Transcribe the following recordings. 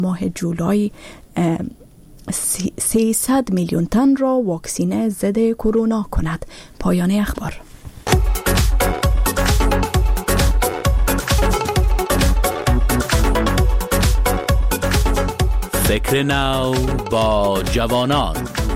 ماه جولای 300 میلیون تن را واکسینه ضد کرونا کند. پایان اخبار. فکر نو با جوانان.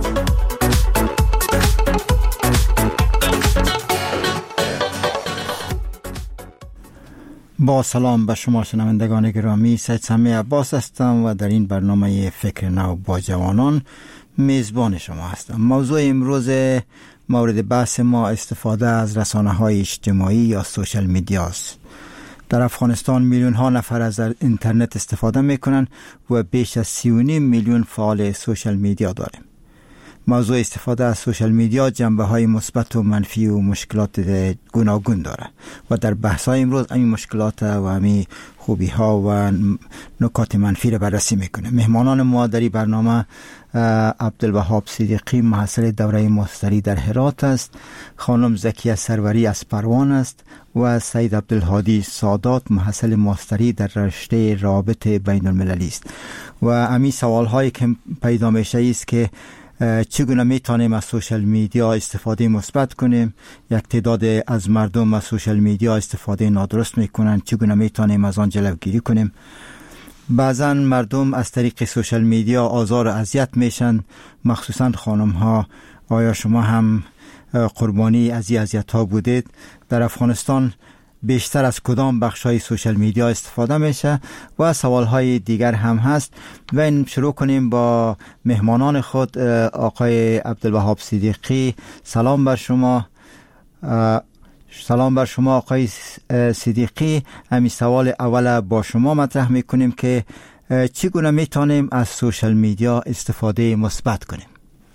با سلام به شما شنوندگان گرامی، سید سمی عباس هستم و در این برنامه فکر نو با جوانان میزبان شما هستم. موضوع امروز مورد بحث ما استفاده از رسانه‌های اجتماعی یا سوشال میدیا است. در افغانستان میلیون ها نفر از اینترنت استفاده میکنن و بیش از 3.5 میلیون فعال سوشال میدیا داریم. موضوع استفاده از سوشال میدیا جنبه های مثبت و منفی و مشکلات گوناگون داره و در بحث های امروز این مشکلات و همین خوبی ها و نکات منفی را بررسی میکنه. مهمانان ما در این برنامه عبدالوهاب صدیقی محصل دوره ماستری در هرات است، خانم زکیه سروری از پروان است و سید عبدالهادی سادات محصل ماستری در رشته روابط بین المللی است. و همین سوال هایی که پیدا میشه است که چگونه میتونیم از سوشال میدیا استفاده مثبت کنیم؟ یک تعداد از مردم از سوشال میدیا استفاده نادرست میکنن، چگونه میتونیم از آن جلوگیری کنیم؟ بعضا مردم از طریق سوشال میدیا آزار و اذیت میشن، مخصوصا خانم ها. آیا شما هم قربانی از این اذیت ها بودید؟ در افغانستان بیشتر از کدام بخش‌های سوشال میدیا استفاده میشه؟ و سوال‌های دیگر هم هست. و این شروع کنیم با مهمانان خود. آقای عبدالوهاب صدیقی، سلام بر شما. سلام بر شما آقای صدیقی. همین سوال اول با شما مطرح میکنیم که چگونه میتونیم از سوشال میدیا استفاده مثبت کنیم؟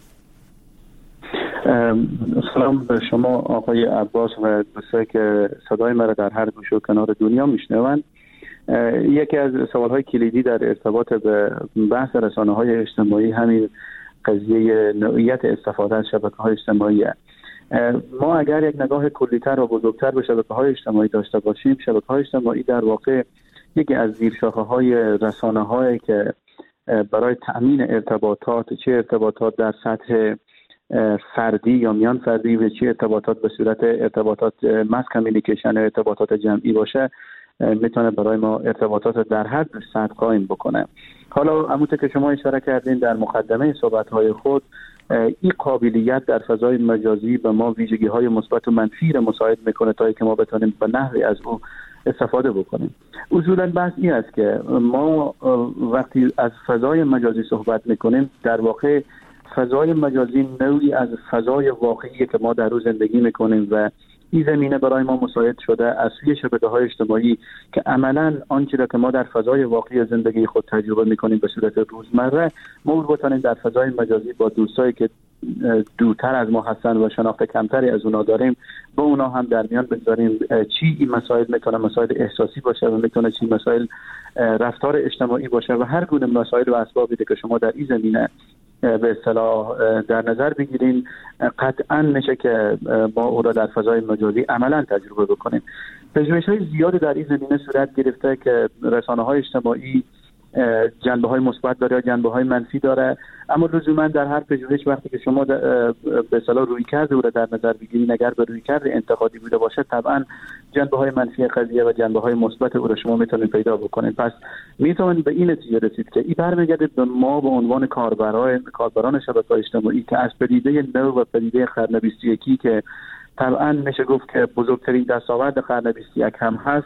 سلام به شما آقای عباس و دوستانی که صدای مرا در هر گوشه و کنار دنیا میشنوند. یکی از سوالهای کلیدی در ارتباط به بحث رسانه‌های اجتماعی همین قضیه نوعیت استفاده از شبکه‌های اجتماعی است. ما اگر یک نگاه کلی‌تر و بزرگتر به شبکه‌های اجتماعی داشته باشیم، شبکه‌های اجتماعی در واقع یکی از زیرشاخه‌های رسانه‌هایی که برای تأمین ارتباطات، چه ارتباطات در سطح فردی یا میان فردی و چه ارتباطات به صورت ارتباطات ماس کامیونیکیشن، ارتباطات جمعی باشه، میتونه برای ما ارتباطات در هر سطح قائم بکنه. حالا همونطور که شما اشاره کردین در مقدمه صحبت‌های خود، این قابلیت در فضای مجازی به ما ویژگی‌های مثبت و منفی را مساعد میکنه تا اینکه ما بتونیم به نحوی از او استفاده بکنیم. اصولاً بحث این است که ما وقتی از فضای مجازی صحبت میکنیم، در واقع فضای مجازی نوعی از فضای واقعی که ما در روز زندگی میکنیم و این زمینه برای ما مساعد شده از سوی شبکه‌های اجتماعی که عملاً آنچه را که ما در فضای واقعی زندگی خود تجربه میکنیم به صورت روزمره، ما بتونیم در فضای مجازی با دوستایی که دورتر از ما هستن و شناخت کمتری از اونا داریم با اونا هم در میان بگذاریم چی این مسائل میتونه مسائل احساسی باشه و میتونه چی مسائل رفتار اجتماعی باشه و هر گونه مسائل و اسبابی که شما در این زمینه به اصطلاح در نظر بگیرین، قطعا میشه که ما او را در فضای مجازی عملا تجربه بکنیم. پژوهش‌های زیادی در این زمینه صورت گرفته که رسانه‌های اجتماعی جنبه‌های مثبت داره یا جنبه‌های منفی داره، اما لزوما در هر پژوهش وقتی که شما به اصطلاح رویکرد او را در نظر بگیرید، اگر به رویکرد انتقادی بوده باشه، طبعا جنبه‌های منفی قضیه و جنبه‌های مثبت او را شما میتونید پیدا بکنید. پس میتونید به این نتیجه رسید که این برمیگرده به ما به عنوان کاربران شبکه‌های اجتماعی که از پدیده نو و پدیده قرن 21 که طبعا میشه گفت که بزرگترین دستاورد قرن 21 هم هست،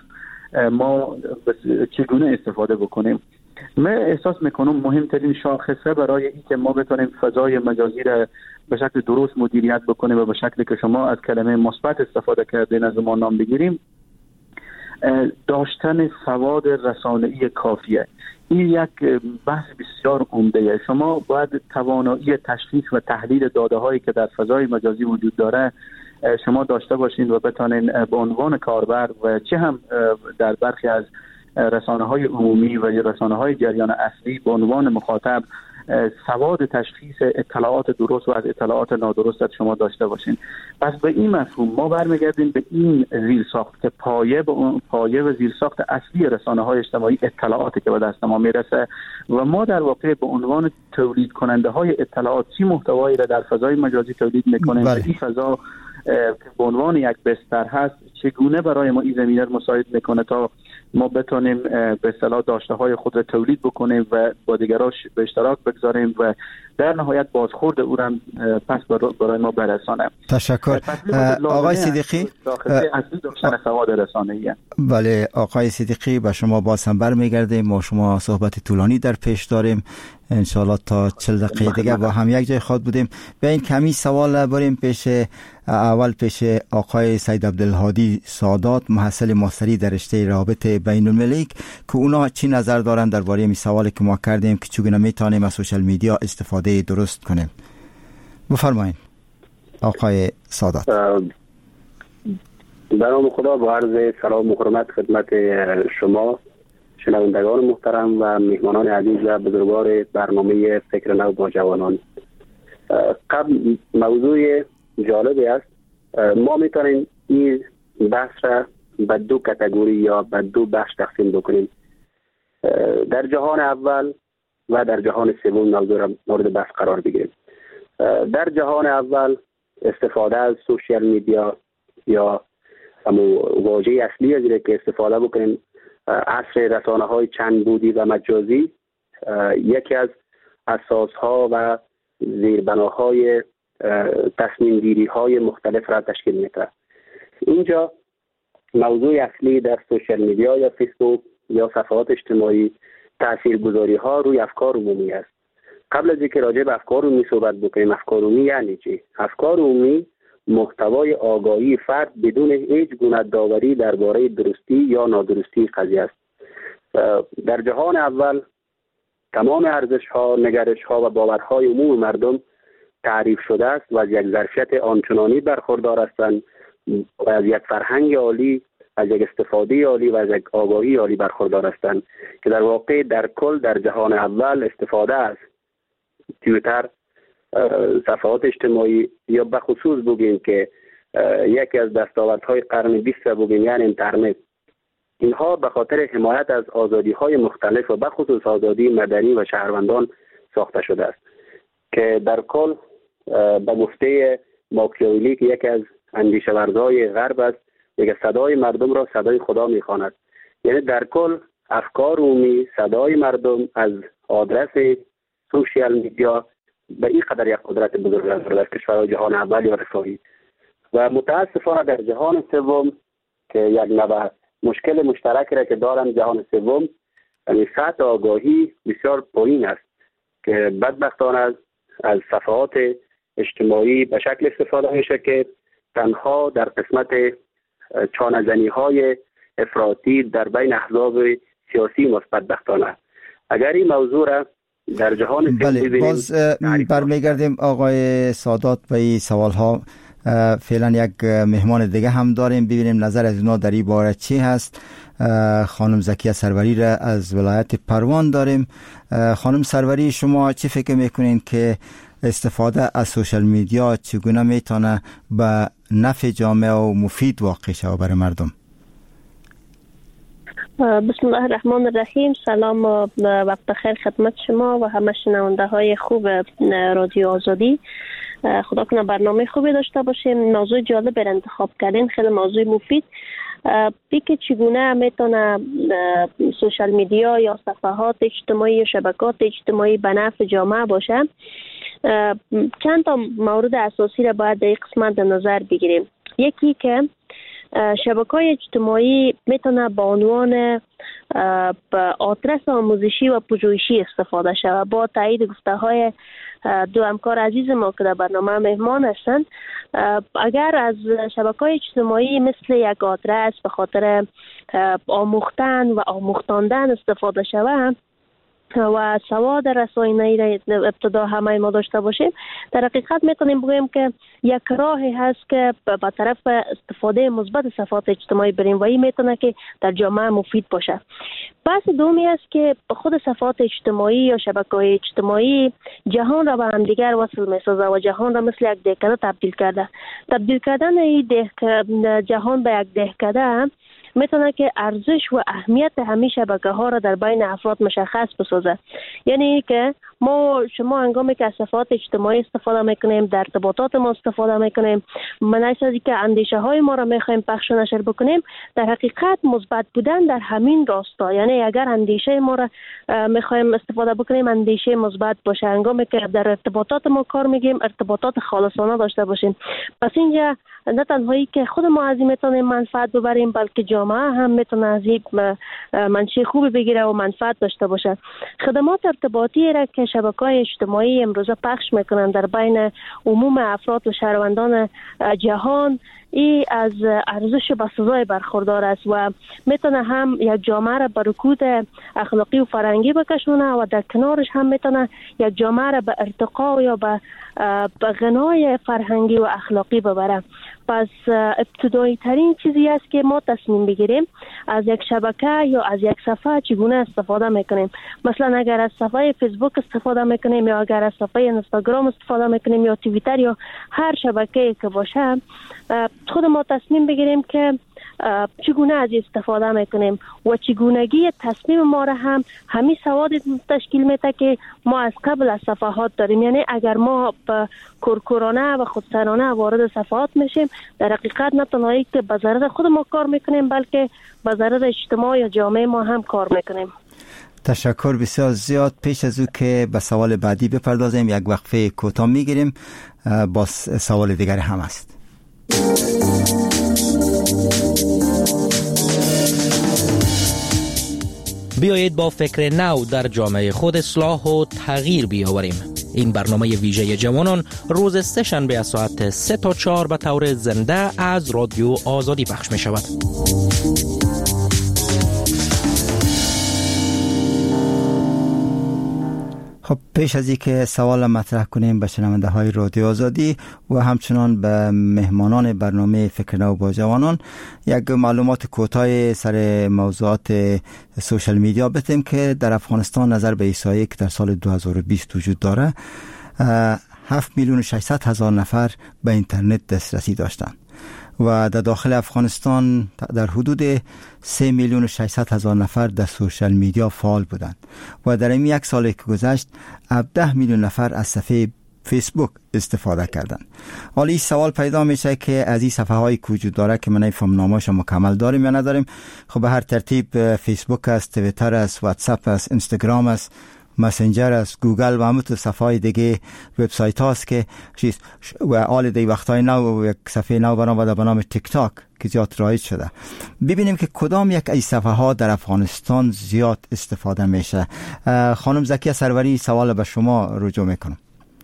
ما چگونه استفاده بکنیم. من احساس میکنم مهمترین شاخصه برای این که ما بتونیم فضای مجازی را به شکل درست مدیریت بکنیم و به شکلی که شما از کلمه مثبت استفاده کردین از ما نام بگیریم، داشتن سواد رسانه‌ای کافیه. این یک بحث بسیار عمده. شما باید توانایی تشخیص و تحلیل داده‌هایی که در فضای مجازی وجود داره شما داشته باشین و بتونین به عنوان کاربر و چه هم در برخی از رسانه‌های عمومی و رسانه‌های جریان اصلی به عنوان مخاطب سواد تشخیص اطلاعات درست و از اطلاعات نادرست شما داشته باشین. پس به این مفهوم ما برمیگردیم به این زیرساخت که پایه و زیرساخت اصلی رسانه‌های اجتماعی اطلاعاتی که به دست ما میرسه و ما در واقع به عنوان تولید کننده های اطلاعات چی محتوایی را در فضای مجازی تولید میکنیم. این فضا به عنوان یک بستر هست، چگونه برای ما این زمینه مساعد میکنه تا ما بتونیم به اصطلاح داشته های خود را تولید بکنیم و با دیگراش به اشتراک بگذاریم و در نهایت بازخورد او را پس برای ما برسانه. تشکر. آقای صدیقی، اصلی داشتن سواد رسانه‌ای. بله آقای صدیقی، به شما باز هم برمیگردیم. ما شما صحبت طولانی در پیش داریم، انشاءالله تا 40 دقیقه دیگه با هم یک جای خود بودیم. به این کمی سوال بریم پیش پیش آقای سید عبدالهادی سادات، محصل ماستری در رشته روابط بین المللی، که اونا چی نظر دارن درباره این سوالی که ما کردیم که چگونه میتونیم از سوشال میدیا استفاده درست کنیم. بفرمایید آقای سادات. به نام خدا، با عرض سلام و حرمت خدمت شما شنوندگان محترم و میهمانان عزیز و بزرگوار برنامه فکر نو با جوانان. قبل موضوع جالبی است. ما میتونیم این بحث را به دو کاتگوری یا به دو بخش تقسیم بکنیم. در جهان اول و در جهان سوم موضوع را مورد بحث قرار بگیریم. در جهان اول استفاده از سوشیال میدیا یا واژه اصلی از که استفاده بکنیم عصر رسانه های چند بودی و مجازی یکی از اساس ها و زیربناهای تصمیم گیری های مختلف را تشکیل میده. اینجا موضوع اصلی در سوشال میدیا یا فیسبوک یا صفحات اجتماعی تاثیرگذاری ها روی افکار عمومی است. قبل از اینکه راجع به افکار عمومی صحبت بکنیم، افکار عمومی یعنی چی؟ افکار عمومی محتوای آگاهی فرد بدون هیچ گونه داوری درباره درستی یا نادرستی قضیه است. در جهان اول تمام ارزش ها، نگرش ها و باورهای عموم مردم تعریف شده است و از یک ظرفیت آنچنانی برخوردار هستند و از یک فرهنگ عالی، از یک استفاده عالی و از یک آگاهی عالی برخوردار هستند که در واقع در کل در جهان اول استفاده از توییتر، صفحات اجتماعی یا به خصوص بگیم که یکی از دستاوردهای قرن 20 بگیم یعنی اینترنت، اینها به خاطر حمایت از آزادی‌های مختلف و به خصوص آزادی مدنی و شهروندان ساخته شده است که در کل به گفته ماکیاولی که یکی از اندیشه‌ورزهای غرب است، یک صدای مردم را صدای خدا می‌خواند. یعنی در کل افکار عمومی، صدای مردم از آدرس سوشیال میدیا به این قدر یک قدرت بزرگ است در کشورهای جهان اول یا رفاهی و متاسفانه در جهان سوم که یک نوع مشکل مشترکی را که دارن جهان سوم، یعنی سطح آگاهی بسیار پایین است که بدبختانه از صفحات اجتماعی به شکل استفاده میشه که تنها در قسمت چانه‌زنی های افراطی در بین احزاب سیاسی مثبت‌بختانه. اگر این موضوع را در جهان بله، باز برمیگردیم آقای سادات به این سوال ها. فعلا یک مهمان دیگه هم داریم، ببینیم نظر از اونا در این باره چی هست. خانم زکیه سروری را از ولایت پروان داریم. خانم سروری، شما چی فکر میکنین که استفاده از سوشال میدیا چگونه میتونه به نفع جامعه و مفید واقع شود برای مردم؟ بسم الله الرحمن الرحیم. سلام و وقت خیر خدمت شما و همه شنونده های خوب رادیو آزادی. خدا کنه برنامه خوبی داشته باشیم. موضوع جالب را انتخاب کردین، خیلی موضوع مفید. که چگونه میتونه سوشال میدیا یا صفحات اجتماعی یا شبکات اجتماعی به نفع جامعه باشه، چند تا مورد اساسی را باید در این قسمت در نظر بگیریم. یکی که شبکه‌های اجتماعی میتونه به عنوان آدرس آموزشی و پژوهشی استفاده شود. با تایید گفته‌های دو همکار عزیز ما که در برنامه مهمان هستند، اگر از شبکه‌های اجتماعی مثل یک آدرس به خاطر آموختن و آموختاندن استفاده شود، و سواد رسانه‌ای را ابتدا همه ما داشته باشیم، در حقیقت میتونیم بگوییم که یک راهی هست که به طرف استفاده مثبت صفحات اجتماعی بریم و این میتونه که در جامعه مفید باشه. بحث دومی است که خود صفحات اجتماعی یا شبکه‌های اجتماعی جهان را به هم دیگر وصل می‌سازه و جهان را مثل یک دهکده تبدیل کردن این جهان به یک دهکده میتونه که ارزش و اهمیت همین شبکه‌ها را در بین افراد مشخص بسازه. یعنی که شما هنگامی که از صفحات اجتماعی استفاده میکنیم، در ارتباطات ما استفاده میکنیم، منعکس از اینکه اندیشه های ما را میخوایم پخش و نشر بکنیم، در حقیقت مثبت بودن در همین راستا. یعنی اگر اندیشه ما را میخوایم استفاده بکنیم، اندیشه مثبت باشه. هنگامی که در ارتباطات ما کار میگیم، ارتباطات خالصانه داشته باشیم. پس اینجا نه تنهایی که خود ما از این میتونیم منفعت ببریم، بلکه جامعه هم میتونه از این منشأ خوبی بگیره و منفعت داشته باشه. خدمات ارتباطی را که شبکه‌های اجتماعی امروزه پخش میکنن در بین عموم افراد و شهروندان جهان، ای از ارزش بسزای برخوردار است و میتونه هم یک جامعه را به رکود اخلاقی و فرهنگی بکشونه و در کنارش هم میتونه یک جامعه را به ارتقا یا به غنای فرهنگی و اخلاقی ببره. پس ابتدایی ترین چیزی است که ما تصمیم بگیریم از یک شبکه یا از یک صفحه چگونه استفاده میکنیم. مثلا اگر از صفحه فیسبوک استفاده میکنیم یا اگر از صفحه اینستاگرام استفاده میکنیم یا توییتر یا هر شبکه‌ای که باشه، خود ما تصمیم بگیریم که چگونه از استفاده میکنیم و چگونگی تصمیم ما را هم همین سواد تشکیل میده که ما از قبل از صفحات داریم. یعنی اگر ما به کورکورانه و خودسرانه وارد صفحات میشیم، در حقیقت نه تنهایی که به ضرر خود ما کار میکنیم، بلکه به ضرر اجتماع یا جامعه ما هم کار میکنیم. تشکر بسیار زیاد. پیش از او که به سوال بعدی بپردازیم یک وقفه کوتاه میگیریم، با سوال دیگر هم است. بیایید با فکر نو در جامعه خود اصلاح و تغییر بیاوریم. این برنامه ویژه جوانان روز سه شنبه از ساعت 3 تا 4 به طور زنده از رادیو آزادی پخش می شود. خب پیش از اینکه سوال مطرح کنیم به شنونده های رادیو آزادی و همچنان به مهمانان برنامه فکر نو با جوانان یک معلومات کوتاه سر موضوعات سوشل میدیا بدیم که در افغانستان نظر به احصایه‌ای که در سال 2020 وجود داره 7,600,000 نفر به اینترنت دسترسی داشتند و در داخل افغانستان در حدود 3,600,000 نفر در سوشل میدیا فعال بودند و در این یک سالی که گذشت 17 میلیون نفر از صفحه فیسبوک استفاده کردند. حالا این سوال پیدا میشه که از این صفحه های که وجود داره که من فهمنامه‌اش مکمل داریم یا نداریم. خب به هر ترتیب فیسبوک است، توییتر است، واتساپ است، اینستاگرام است، مسنجر است، گوگل و همه تو صفحه دیگه وبسایت هاست که و آل دی وقتای نو یک صفحه نو به نام تیک تاک که زیاد رایج شده. ببینیم که کدام یک از صفحه ها در افغانستان زیاد استفاده میشه. خانم زکیه سروری، سوال به شما رجوع میکنم.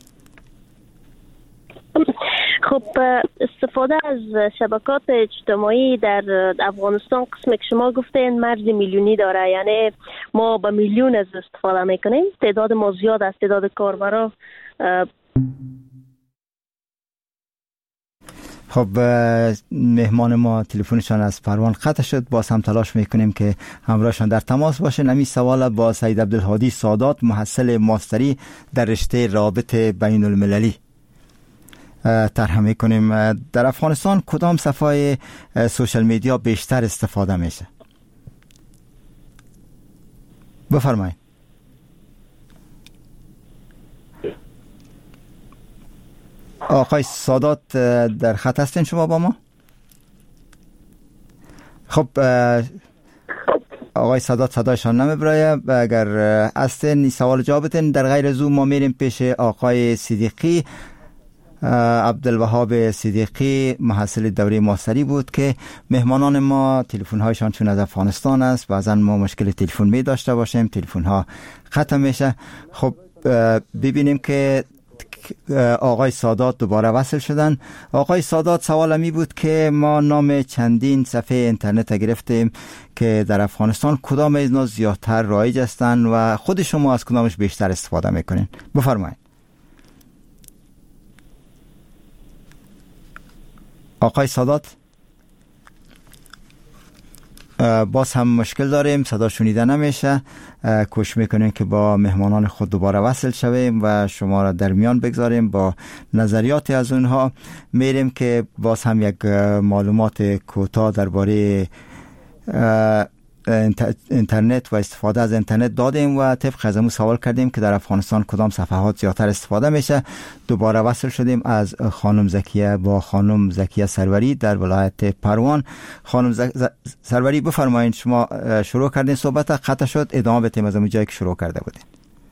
خب استفاده از شبکات اجتماعی در افغانستان قسمی که شما گفتین مرز میلیونی داره، یعنی ما به میلیون از استفاده میکنیم. تعداد ما زیاد است، تعداد کاربرا. خب مهمان ما تلفنشان از پروان قطع شد، باز هم تلاش میکنیم که همراهشان در تماس باشن. همین سوال با سید عبدالهادی سادات، محصل ماستری در رشته روابط بین المللی طرح میکنیم. در افغانستان کدام صفحه سوشل میدیا بیشتر استفاده میشه؟ بفرمایید. آقای سادات در خط هستین شما با ما؟ خب آقای سادات صدایشان نمیبرایه. اگر هستین سوال جوابتین. در غیر از او ما میریم پیش آقای صدیقی، عبدالوهاب صدیقی، محصل دوره ماستری بود که مهمانان ما تلفن هایشان چون از افغانستان است بعضا ما مشکل تلفن می داشته باشیم، تلفن ها قطع میشه. خب ببینیم که آقای سادات دوباره وصل شدن. آقای سادات، سوالمی بود که ما نام چندین صفحه اینترنت گرفتیم که در افغانستان کدام از اینا زیادتر رایج هستند و خود شما از کدامش بیشتر استفاده میکنین؟ بفرمایید. آقای سادات، باز هم مشکل داریم، صدا شنیده نمیشه. کوشش میکنیم که با مهمانان خود دوباره وصل شویم و شما را در میان بگذاریم با نظریات از اونها. میریم که باز هم یک معلومات کوتاه درباره اینترنت و استفاده از اینترنت دادیم و طبق از همون سوال کردیم که در افغانستان کدام صفحات زیادتر استفاده میشه. دوباره وصل شدیم از خانم زکیه با خانم زکیه سروری در ولایت پروان. خانم سروری، بفرمایید. شما شروع کردین صحبت، قطع شد، ادامه بدیم از اون جایی که شروع کرده بودین.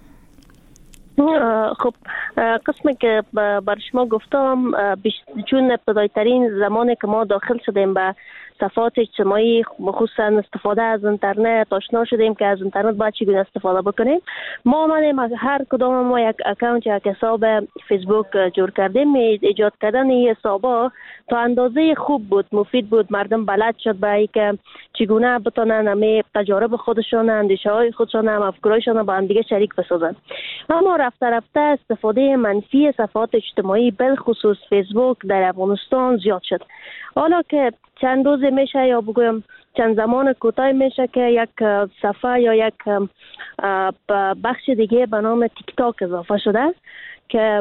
خب قسمی که بر شما گفتم، چون ابتدایی ترین زمانی که ما داخل شدیم به صفحات اجتماعی، خصوصا استفاده از اینترنت آشنا شدیم که از اینترنت باید چگونه استفاده بکنیم. ما آمدیم هر کدام ما یک اکانت، یک حساب فیسبوک جور کردیم. ایجاد کردن این حسابا تا اندازه خوب بود، مفید بود. مردم بلد شد به اینکه چگونه بتونن همه تجارب خودشان، اندیشه های خودشان، افکارشان با هم دیگه شریک بسازن. اما رفته رفته استفاده منفی صفحات اجتماعی بالخصوص فیسبوک در افغانستان زیاد شد. حالا که چند روز میشه یا بگویم چند زمان کوتاه میشه که یک صفحه یا یک بخش دیگه به نام تیک تاک اضافه شده که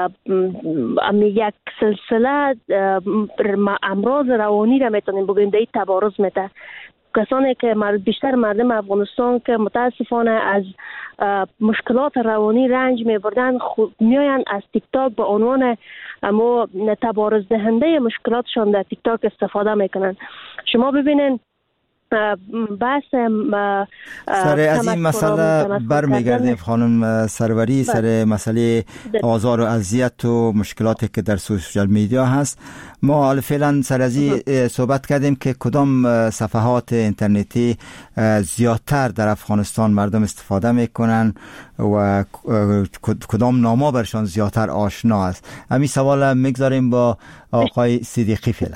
یک سلسله امراض روانی را میتونیم بگویم در تبارز میده. کسانی که بیشتر مردم افغانستان که متاسفانه از مشکلات روانی رنج میبردن میاین از تیک تاک به عنوان اما تبارز دهنده مشکلاتشان در تیک تاک استفاده میکنن. شما ببینین بحث سر از این مسئله برمیگردیم خانم سروری، سر مسئله آزار و اذیت و مشکلاتی که در سوشال میدیا هست. ما حال فعلا سر از این صحبت کردیم که کدام صفحات اینترنتی زیادتر در افغانستان مردم استفاده میکنن و کدام نامه برشان زیادتر آشنا است. همین سوال میگذاریم با آقای صدیقی. فعلا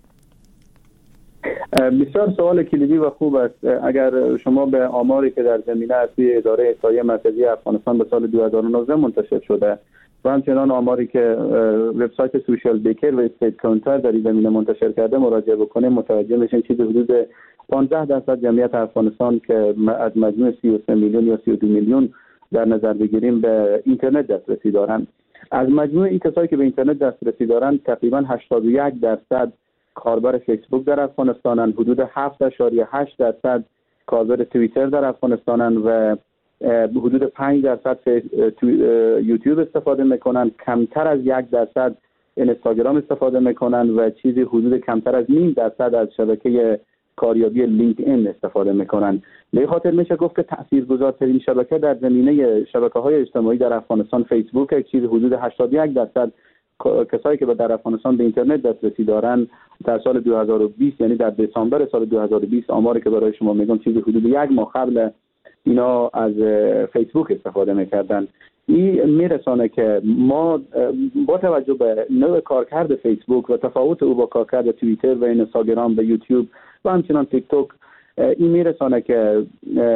بسیار سوال کلیدی و خوب است. اگر شما به آماری که در زمینه اصلی اداره احصایه مرکزی افغانستان به سال 2019 منتشر شده و همچنان آماری که وبسایت سوشال بیکر و استیت کانتر در این زمینه منتشر کرده مراجعه بکنیم، متوجه میشین چیزی حدود 15% جمعیت افغانستان که از مجموع 33 میلیون یا 32 میلیون در نظر بگیریم به اینترنت دسترسی دارند. از مجموع این کسایی که به اینترنت دسترسی دارند تقریبا 81% کاربر فیسبوک در افغانستانن، حدود 7.8% کاربر توییتر در افغانستانن و حدود 5% یوتیوب استفاده میکنن، کمتر از 1% اینستاگرام استفاده میکنن و چیزی حدود کمتر از 0.5% از شبکه کاریابی لینکد این استفاده میکنن. به خاطر میشه گفت که تاثیرگذارترین شبکه در زمینه شبکه‌های اجتماعی در افغانستان فیسبوک، چیزی حدود 81% کسایی که در افغانستان به اینترنت دسترسی دارن در سال 2020، یعنی در دسامبر سال 2020، آماری که برای شما میگم چیزی حدود 1 ماه قبل اینا از فیسبوک استفاده میکردن. این میرسانه که ما با توجه به نوع کارکرد فیسبوک و تفاوت او با کارکرد توییتر و اینستاگرام و یوتیوب و همچنان تیک توک، این میرسانه که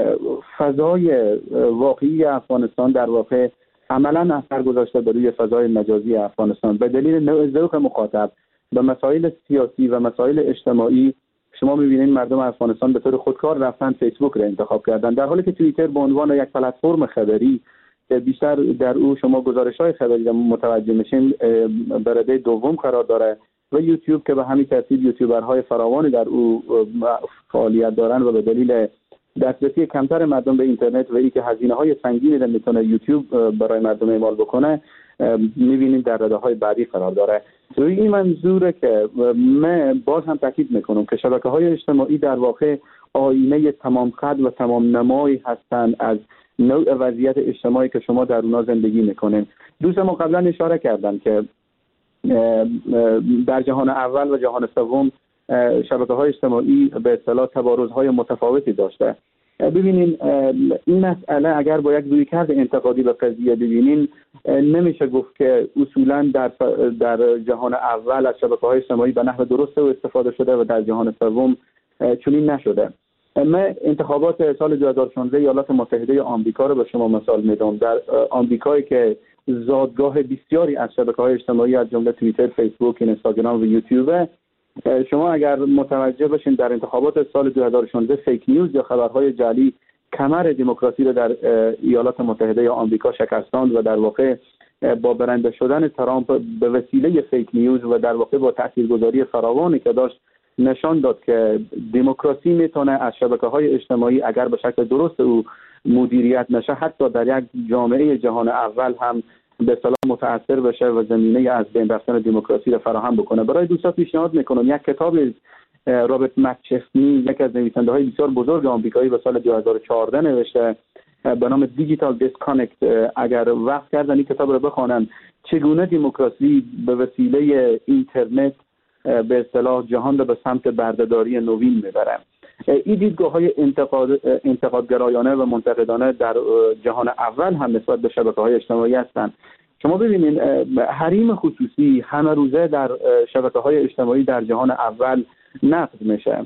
فضای واقعی افغانستان در واقع عملا اثر گذاشته بر روی فضای مجازی افغانستان. به دلیل نوع ذوق مخاطب به مسائل سیاسی و مسائل اجتماعی، شما می‌بینید مردم افغانستان به طور خودکار رفتن فیسبوک را انتخاب کردن، در حالی که توییتر به عنوان یک پلتفرم خبری بیشتر در او شما گزارش‌های خبری را متوجه میشین به رده دوم قرار داره و یوتیوب که به همین ترتیب یوتیوبرهای فراوانی در او فعالیت دارن و به دلیل دسترسی کمتر مردم به اینترنت و اینکه هزینه‌های سنگینی را میتونه یوتیوب برای مردم اعمال بکنه، می‌بینیم در رده‌های بعدی قرار داره. روی این منظوره که من باز هم تاکید میکنم که شبکه‌های اجتماعی در واقع آینه تمام قد و تمام نمایی هستند از نوع وضعیت اجتماعی که شما در اونها زندگی میکنین. دوست ما قبلا اشاره کردن که در جهان اول و جهان سوم شبکه‌های اجتماعی به اصطلاح تبارزهای متفاوتی داشته. ببینین این مسئله اگر با یک رویکرد انتقادی به قضیه ببینین، نمیشه گفت که اصولا در جهان اول از شبکه‌های اجتماعی به نحو درست استفاده شده و در جهان سوم چنین نشده. من انتخابات سال 2016 ایالات متحده آمریکا رو به شما مثال میدم. در آمریکایی که زادگاه بسیاری از شبکه‌های اجتماعی از جمله توییتر، فیسبوک، اینستاگرام و یوتیوب، شما اگر متوجه باشین در انتخابات سال 2016 فیک نیوز یا خبرهای جعلی کمر دموکراسی رو در ایالات متحده آمریکا شکستاند و در واقع با برنده شدن ترامپ به وسیله فیک نیوز و در واقع با تاثیرگذاری فراوانی که داشت نشان داد که دموکراسی میتونه از شبکه‌های اجتماعی اگر به شکل درست او مدیریت نشه، حتی در یک جامعه جهان اول هم به اصطلاح متاثر بشه و زمینه از بین رفتن دموکراسی را فراهم بکنه. برای دوستان پیشنهاد میکنم یک کتاب رابرت مکچفنی، یک از نویسنده‌های بسیار بزرگ آمریکایی، به سال 2014 نوشته به نام دیجیتال دیسکانکت. اگر وقت کردن این کتاب رو بخوانن، چگونه دموکراسی به وسیله اینترنت به اصطلاح جهان را به سمت بردهداری نوین میبره. این دیدگاه‌های انتقادگرایانه و منتقدانه در جهان اول هم نسبت به شبکه‌های اجتماعی هستند. شما ببینید حریم خصوصی همه روزه در شبکه‌های اجتماعی در جهان اول نقد میشه.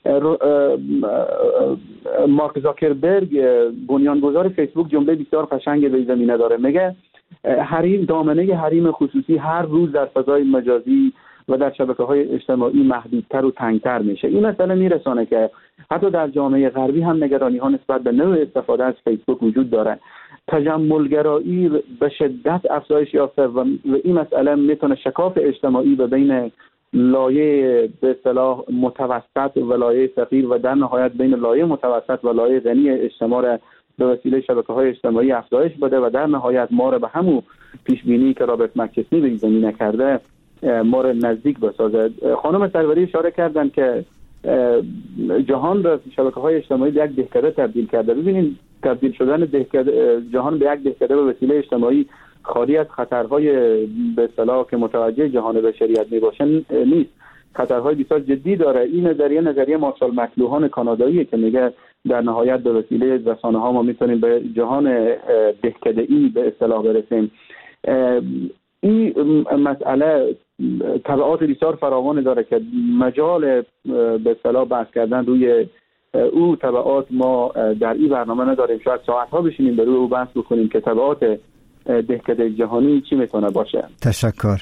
مارک زاکربرگ بنیانگذار فیسبوک جمله بسیار قشنگ به زمینه داره، میگه دامنه حریم خصوصی هر روز در فضای مجازی و در شبکه‌های اجتماعی محدودتر و تنگتر میشه. این مسئله میرسانه که حتی در جامعه غربی هم نگرانی‌ها نسبت به نوع استفاده از فیسبوک وجود داره. تجملگرایی به شدت افزایش یافته و این مسئله میتونه شکاف اجتماعی به بین لایه به اصطلاح متوسط و لایه فقیر و در نهایت بین لایه متوسط و لایه غنی اجتماع به وسیله شبکه‌های اجتماعی افزایش بده و در نهایت ما رو به همون پیشبینی که رابرت مکچفنی به این زمینه کرده ما رو نزدیک بسازه. خانم سروری اشاره کردن که جهان را شبکه‌های اجتماعی به یک دهکده تبدیل کرده. ببینید تبدیل شدن جهان به یک دهکده به وسیله اجتماعی خالی از خطرهای به اصطلاح که متوجه جهان بشریت میباشن نیست. خطرهای بسیار جدی داره. این نظریه مارشال مکلوهان کاناداییه که میگه در نهایت به وسیله رسانه‌ها ما میتونیم به جهان دهکده‌ای به اصطلاح برسیم. این مسئله تبعات بسیار فراوان داره که مجال به اصطلاح بحث کردن روی او تبعات ما در این برنامه نداریم. شاید ساعت‌ها بشینیم به روی او بحث بکنیم که تبعات دهکده جهانی چی میتونه باشه. تشکر.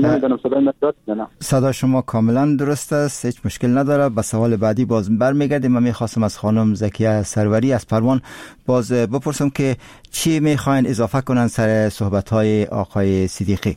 صدا شما کاملا درست است، هیچ مشکل نداره. به سوال بعدی باز برمیگردیم. من میخواستم از خانم زکیه سروری از پروان باز بپرسم که چی میخواین اضافه کنن سر صحبت‌های آقای صدیقی.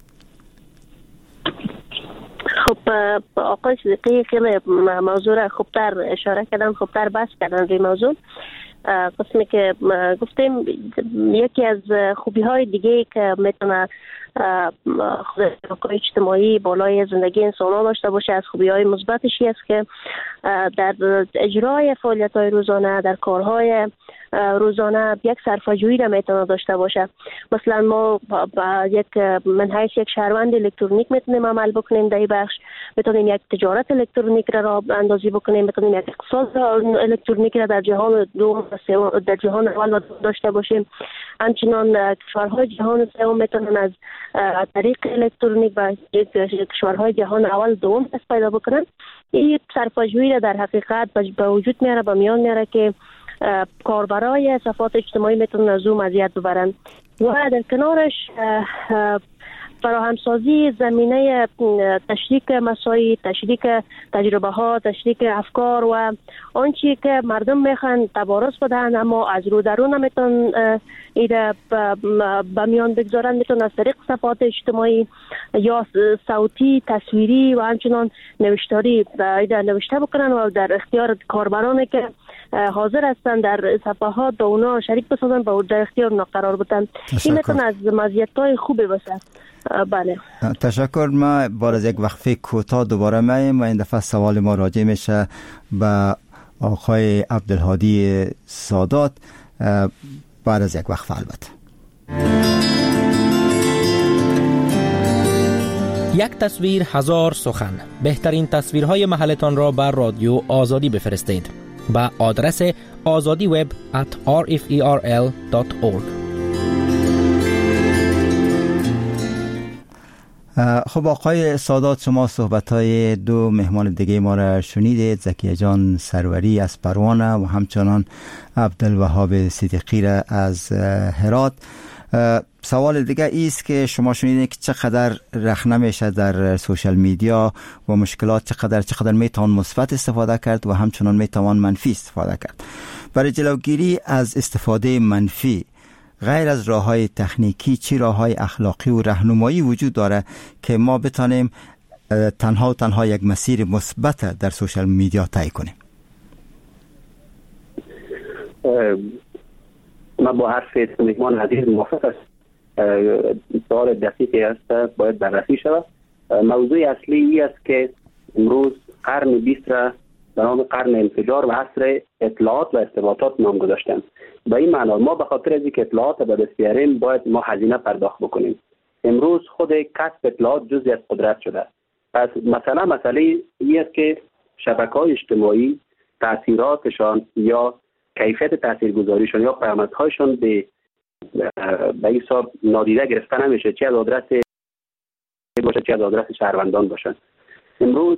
خب آقای صدیقی خیلی موضوع را خوبتر اشاره کردن، خوبتر بحث کردن روی موضوع. قسمی که گفتیم یکی از خوبی های دیگه که میتونه شبکه‌های اجتماعی بالای زندگی انسان داشته باشه، از خوبی های مثبتشی است که در اجرای فعالیت های روزانه، در کارهای روزانه یک صرفه‌جویی را میتونه داشته باشه. مثلا ما من حیث یک شهروند الکترونیک میتونیم عمل بکنیم در این بخش، میتونیم یک تجارت الکترونیک را اندازی بکنیم، میتونیم یک اقتصاد الکترونیک را در جهان دوم در جهان اول داشته باشیم. همچنان کشورهای جهان سوم میتونن از طریق الکترونیک و کشورهای جهان اول دوم دست پیدا بکنن. این صرفه‌جویی را در حقیقت به وجود میاره، به میان میاره که کاربرای صفحات اجتماعی میتونن از او مزیت ببرن و در کنارش فراهمسازی زمینه تشریک مسائل، تشریک تجربه ها، تشریک افکار و آنچه که مردم میخوان تبارز بدن اما از رو درون نمیتون ایده به میان بگذارن، میتون از طریق صفحات اجتماعی یا صوتی، تصویری و همچنان نوشتاری ایده نوشته بکنن و در اختیار کاربرانی که حاضر هستن در صفحات با اونا شریک بسازن و در اختیار اونا قرار بدن. این میتونه از مزیت‌های خوبی باشه. بله تشکر. ما بعد از یک وقفه کوتاه دوباره میایم و این دفعه سوال ما راجع میشه به آقای عبدالهادی سادات بعد از یک وقفه. البته یک تصویر هزار سخن. بهترین تصویرهای محلتان را بر رادیو آزادی بفرستید. به آدرس azadiweb@rferl.org. خب آقای سادات، شما صحبت‌های دو مهمان دیگه ما را شنیدید، زکیه جان سروری از پروانه و همچنان عبدالوهاب صدیقی را از هرات. سوال دیگه ایست که شما شنیدید که چقدر رخنه میشه در سوشال میدیا و مشکلات چقدر میتوان مثبت استفاده کرد و همچنان میتوان منفی استفاده کرد. برای جلوگیری از استفاده منفی غیر از راه‌های تکنیکی چی راه‌های اخلاقی و راهنمایی وجود داره که ما بتانیم تنها یک مسیر مثبت در سوشال میدیا طی کنیم؟ من با حرف مهمان عزیز موافق است. سوال دقیقی است، باید بررسی شود. موضوع اصلی این است که امروز قرن 20 را به نام قرن انفجار و عصر اطلاعات و ارتباطات نام گذاشتند. به این معنا ما به خاطر از اینکه اطلاعات به دست بیاریم باید ما هزینه پرداخت بکنیم. امروز خود کسب اطلاعات جزئی از قدرت شده. پس مسئله این است که شبکه‌های اجتماعی تاثیراتشان یا کیفیت تاثیرگذاریشان یا پیامدهایشان به حساب نادیده گرفته نمیشه، چه از آدرس باشه چه از آدرس شهروندان باشن. امروز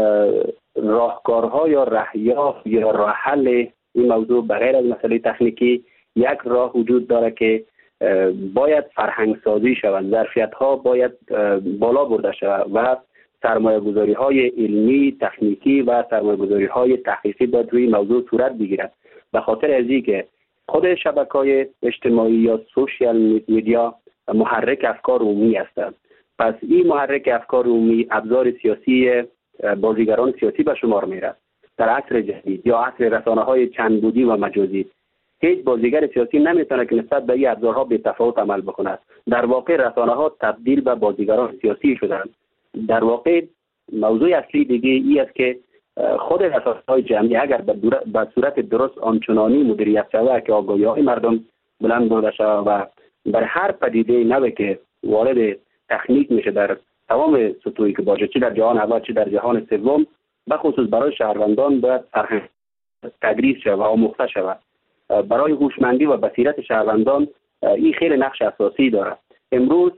راهکارها یا راه حل این موضوع بغیر از مسئله تکنیکی یک راه وجود داره که باید فرهنگ سازی شود، ظرفیت ها باید بالا برده شود و سرمایه گذاری های علمی، تکنیکی و سرمایه گذاری های تحقیقی باید روی موضوع صورت بگیرد. به خاطر از اینکه خود شبکه‌های اجتماعی یا سوشیال میدیا محرک افکار عمومی هستند. پس این محرک افکار عمومی ابزار سیاسی بازیگران سیاسی به شمار میرد. در عصر جدید یا عصر رسانه‌های چند بودی و مجازی هیچ بازیگر سیاسی نمیتونه که نسبت به این ابزارها به تفاوت عمل بکند. در واقع رسانه‌ها تبدیل به بازیگران سیاسی شدند. در واقع موضوع اصلی دیگه این است که خود رسانه‌های جمعی اگر به صورت درست آنچنانی مدیریت شود که آگاهی‌های مردم بلند برده شود و بر هر پدیده نوی که وارد تکنیک میشه در تمام سطوحی که باشه، چه در جهان اول چه در جهان سوم، به خصوص برای شهروندان باید فرهنگ تدریس شود و آموخته شود. برای هوشمندی و بصیرت شهروندان این خیلی نقش اساسی دارد. امروز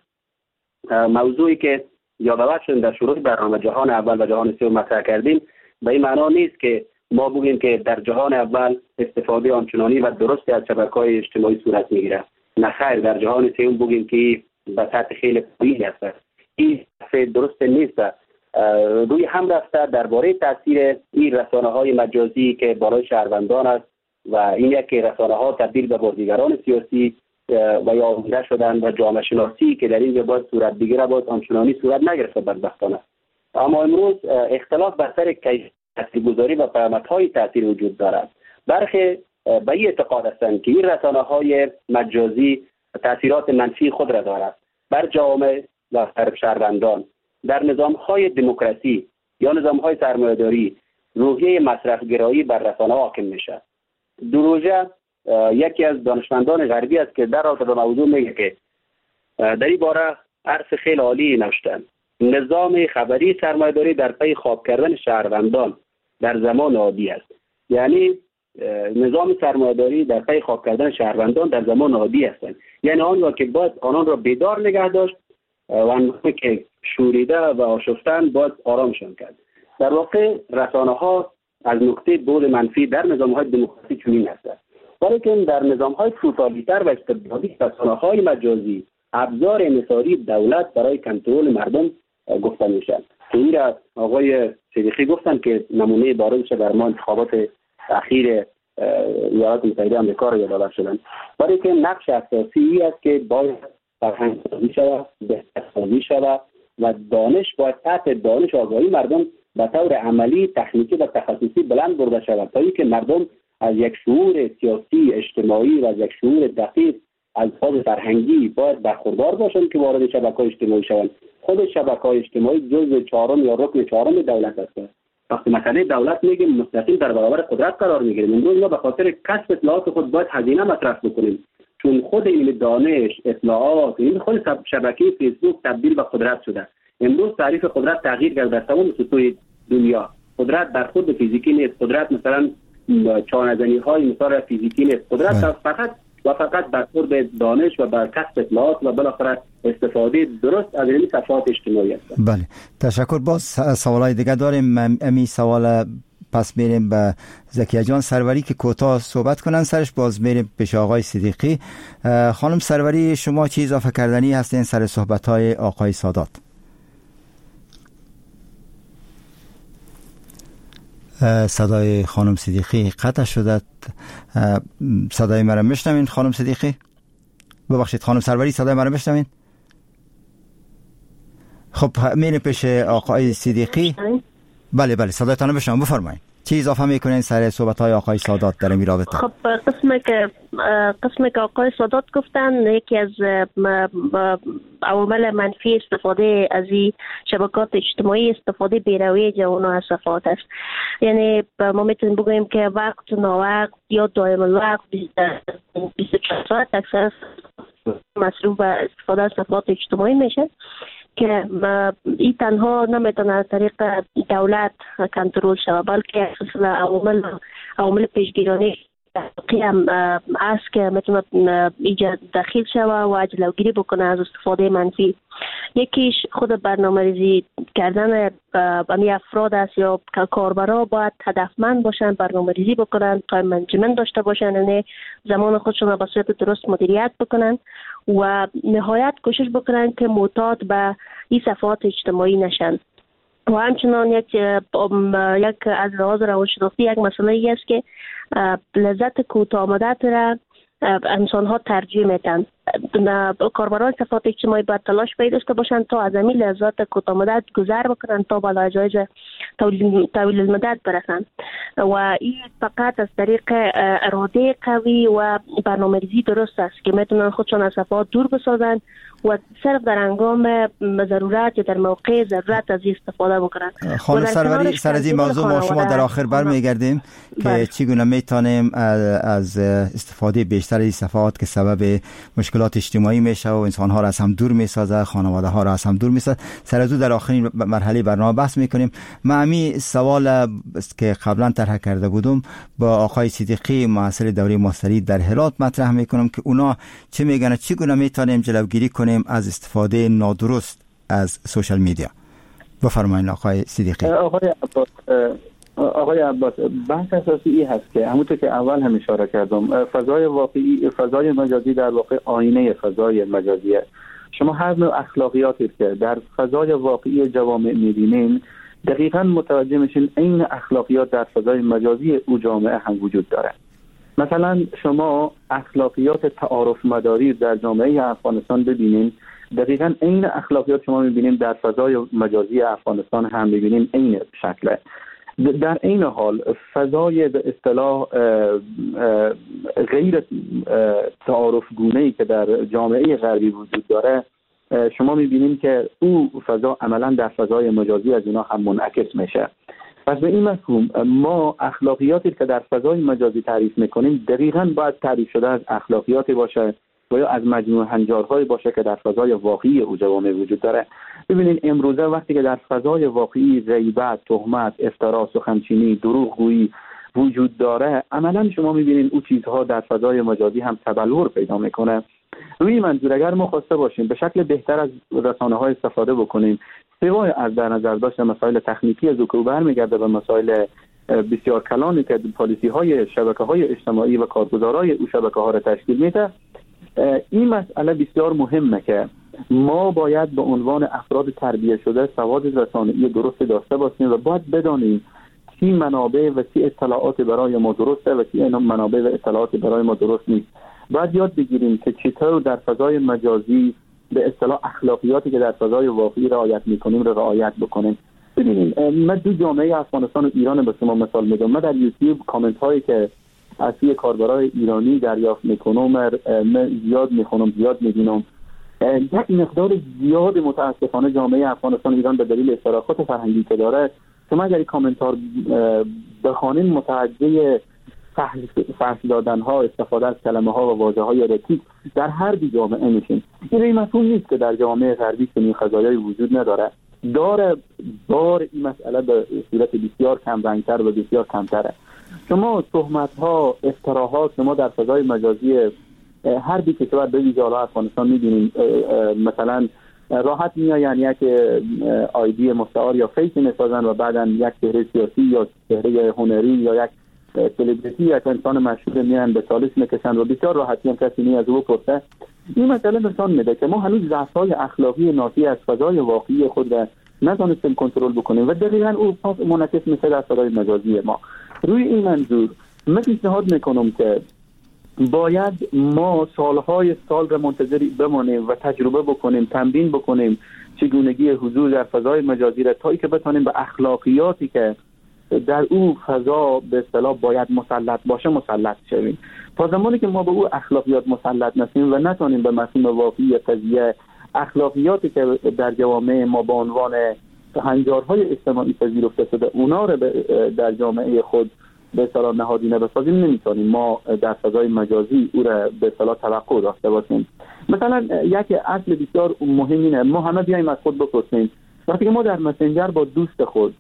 موضوعی که یادآور شد در شروع برنامه جهان اول و جهان سوم مطرح کردیم، به این معنا نیست که ما بگیم که در جهان اول استفاده آنچنانی و درستی از شبکه‌های اجتماعی صورت میگیرد. نه خیر، در جهان سوم بگیم که به سطح خیلی پایینی است. این درست نیست. روی هم رفته درباره تاثیر این رسانه‌های مجازی که بالای شهروندان است و این یک که رسانه‌ها تبدیل به بازیگران سیاسی و یا آموزش شدن و جامعه شناسی که در اینجا باید صورت بگیره باید آنچنانی صورت نگرفته بدبختانه. اما امروز اختلاف بر سر کیفیت تاثیرگذاری و پیامدهای تاثیر وجود دارد. برخی به این اعتقاد هستند که این رسانه‌های مجازی تاثیرات منفی خود را دارد بر جامعه و بر شهروندان. در نظام‌های دموکراسی یا نظام‌های سرمایه‌داری روحیه مصرف‌گرایی بر رسانه‌ها حاکم میشه. دروژه یکی از دانشمندان غربی است که در رابطه با موضوع میگه که در این باره عرض خیلی عالی نوشتن. نظام خبری سرمایه‌داری در پی خواب کردن شهروندان در زمان عادی است. یعنی نظام سرمایه‌داری در پی خواب کردن شهروندان در زمان عادی هستند. یعنی آنها که باید آنان را بیدار نگه داشت و آنها که شوریده و آشفتن باید آرامشان کرد. در واقع رسانه‌ها از نقطه بود منفی در نظام‌های دموکراسی چنین هستند. ولیکن در نظام‌های توتالیتر و استبدادی رسانه‌های مجازی ابزار انحصاری دولت برای کنترل مردم گفته میشن. این را آقای صدیقی گفتن که نمونه بارزش در ما انتخابات اخیر ایالات متحده آمریکا را یادآور شدن. ولیکن نقش اساسی است که باید فرهنگ سازی شود، بهترسازی شود و دانش باید تحت دانش آگاهی مردم به طور عملی، تکنیکی و تخصصی بلند برده شود تا اینکه مردم از یک شعور سیاسی اجتماعی و از یک شعور دقیق از لحاظ فرهنگی باید برخوردار باشند که وارد شبکه‌های اجتماعی شوند. خود شبکه‌های اجتماعی جزء چهارم یا رکن چهارم دولت است. وقتی مسئله دولت میگیم مستقیم در برابر قدرت قرار میگیریم. امروز ما به خاطر کسب اطلاعات خود باید هزینه مصرف بکنیم، چون خود این دانش، اطلاعات، این خود شبکه فیسبوک تبدیل به قدرت شده. امروز تعریف قدرت تغییر کرده در تمام سطوح دنیا. قدرت در خود فیزیکی نیست. قدرت مثلا چانه‌زنی های مثال فیزیکی نیست. قدرت فقط برخورد دانش و بر کسب اطلاعات و بالاخره استفاده درست از این صفات اجتماعی است. بله، تشکر. باز سوالای دیگه داریم. امی سوال پس میریم به زکیه جان سروری که کوتاه صحبت کنن سرش، باز میریم پیش آقای صدیقی. خانم سروری، شما چی اضافه کردنی هستین سر صحبت های آقای سادات؟ صدای خانم صدیقی قطع شده. صدای مرا میشنوین خانم صدیقی؟ ببخشید خانم سروری، صدای مرا میشنوین؟ خب میریم پیش آقای صدیقی. بله صدایتان رو بشنوم، بفرمایید. چی اضافه میکنین سر صحبت های آقای سادات در این رابطه؟ خب قسمی که آقای سادات گفتن یکی از عوامل منفی استفاده از این شبکات اجتماعی استفاده بی‌رویه جوانان از صفات است. یعنی ما میتونیم بگوییم که وقت ناوقت یا دائم الوقت 24 ساعت اکثر مصروف به استفاده از صفات اجتماعی میشه که این تنها نمیتونه از طریق دولت کنترل شود، بلکه عوامل پیشگیرانه هم است که میتونه ایجاد دخیل شود و جلوگیری بکنه از استفاده منفی. یکیش خود برنامه‌ریزی کردن امی افراد است یا کاربرا باید هدفمند باشن، برنامه‌ریزی بکنن، تایم منیجمنت داشته باشن، یعنی زمان خودشون را به صورت درست مدیریت بکنن و نهایت کوشش بکنن که معتاد به این صفحات اجتماعی نشن. و همچنان یک از لحاظ روانشناختی یک مسئله است که لذت کوتاه مدت را انسان ها ترجیح میدن. کاربران صفحات اجتماعی باید تلاش پیدا داشته باشند تا از این لذت کوتاه مدت گذر بکنن تا به لحاظ طویل المدت برسند و این فقط از طریق اراده قوی و برنامه‌ریزی درست است که میتونن خودشان از صفحات دور بسازن و صرف در هنگام ضرورت یا در موقع ضرورت از استفاده بکنن. خانم سروری، سر از این موضوع ما شما در آخر برمیگردیم که چگونه میتونیم از استفاده بیشتر از صفحات که سبب مشکلات اجتماعی میشه و انسان ها را از هم دور میسازه، خانواده ها را از هم دور میسازه، سر از او در آخرین مرحله برنامه بحث میکنیم. من همین سوال که قبلا طرح کرده بودم با آقای صدیقی معاصر دوره ماستری در هرات مطرح میکنم که اونا چه میگن، چگونه میتونیم جلوگیری کنیم از استفاده نادرست از سوشال میدیا. بفرمایید آقای صدیقی. آقای عباس، بحث اساسی این هست که همونطور که اول هم اشاره کردم، فضای واقعی، فضای مجازی در واقع آینه فضای مجازیه. شما هر نوع اخلاقیاتی که در فضای واقعی جوامع می‌بینین دقیقاً متوجه میشین این اخلاقیات در فضای مجازی او جامعه هم وجود داره. مثلا شما اخلاقیات تعارف مداری در جامعه افغانستان ببینین، دقیقاً این اخلاقیات شما می‌بینین در فضای مجازی افغانستان هم می‌بینین این شکله. در این حال فضای به اصطلاح غیر تعارف گونه‌ای که در جامعه غربی وجود داره شما می‌بینید که او فضا عملاً در فضای مجازی از اینا هم منعکس میشه. پس به این مفهوم ما اخلاقیاتی که در فضای مجازی تعریف میکنیم دقیقاً باید تعریف شده از اخلاقیاتی باشه و یا از مجموع هنجارهایی باشه که در فضای واقعی او جوامع وجود داره. ببینید امروزه وقتی که در فضای واقعی غیبت، تهمت، افترا، سخنچینی، دروغگویی وجود داره، عملاً شما می‌بینید اون چیزها در فضای مجازی هم تبلور پیدا میکنه. روی منظور اگر ما خواسته باشیم به شکل بهتر از رسانه‌های استفاده بکنیم، سوای از در نظر داشتن مسائل تکنیکی از او برمیگرده به مسائل بسیار کلانی که پالیسی‌های شبکه‌های اجتماعی و کارگزارای او شبکه‌ها را تشکیل میده. این مسئله بسیار مهمه که ما باید به عنوان افراد تربیت شده سواد رسانه‌ای درست داشته باشیم و باید بدانیم چی منابع و چی اطلاعات برای ما درسته و چی منابع و اطلاعات برای ما درست نیست. باید یاد بگیریم که چطور در فضای مجازی به اصطلاح اخلاقیاتی که در فضای واقعی رعایت می‌کنیم رو رعایت بکنیم. ببینید من دو جامعه افغانستان و ایران به شما مثال میدم. من در یوتیوب کامنت هایی که از سوی کاربرای ایرانی دریافت میکنم من زیاد میخونم، زیاد میبینم. یک مقدار زیاد متاسفانه جامعه افغانستان و ایران به دلیل اختلافات فرهنگی که داره، شما اگر کامنتار بخوانید متوجه فحش دادن ها، استفاده از کلمه ها و واژه های رکیک در هر دو جامعه میشین. این مفهوم نیست که در جامعه غربی چنین قضایایی وجود نداره. داره بار این مسئله به صورت بسیار کم رنگتر و بسیار کمتره. شما تهمت ها، افتراها شما در فضای مجازی هر بی کشور به ویژه افغانستان می‌بینید، مثلا راحت میآیند یک آیدی مستعار یا فیک میسازن و بعداً یک چهره سیاسی یا چهره هنری یا یک سلبریتی یک انسان مشهور میان به چالش میکشن و بسیار راحتی هم کسی نی از او پرسه. این مسئله نشان میده که ما هنوز ضعف‌های اخلاقی ناشی از فضای واقعی خود را نتونستیم کنترل بکنیم و دقیقاً او منعکس میشه در فضای مجازی ما. روی این منظور من پیشنهاد میکنم که باید ما سالهای سال را منتظر بمانیم و تجربه بکنیم، تمرین بکنیم چگونگی حضور در فضای مجازی را تا اینکه بتونیم به اخلاقیاتی که در او فضا به اصطلاح باید مسلط باشه مسلط شویم. تا زمانی که ما به او اخلاقیات مسلط نشیم و نتونیم به مفهوم واقعی قضیه اخلاقیاتی که در جوامع ما به عنوان هنجارهای اجتماعی پذیرفته شده اونا رو در جامعه خود به اصطلاح نهادینه بسازیم، نمیتونیم ما در فضای مجازی او را به اصطلاح توقع داشته باشیم. مثلا یک اصل بسیار مهم اینه ما همه بیایم از خود بپرسیم وقتی که ما در مسنجر با دوست خود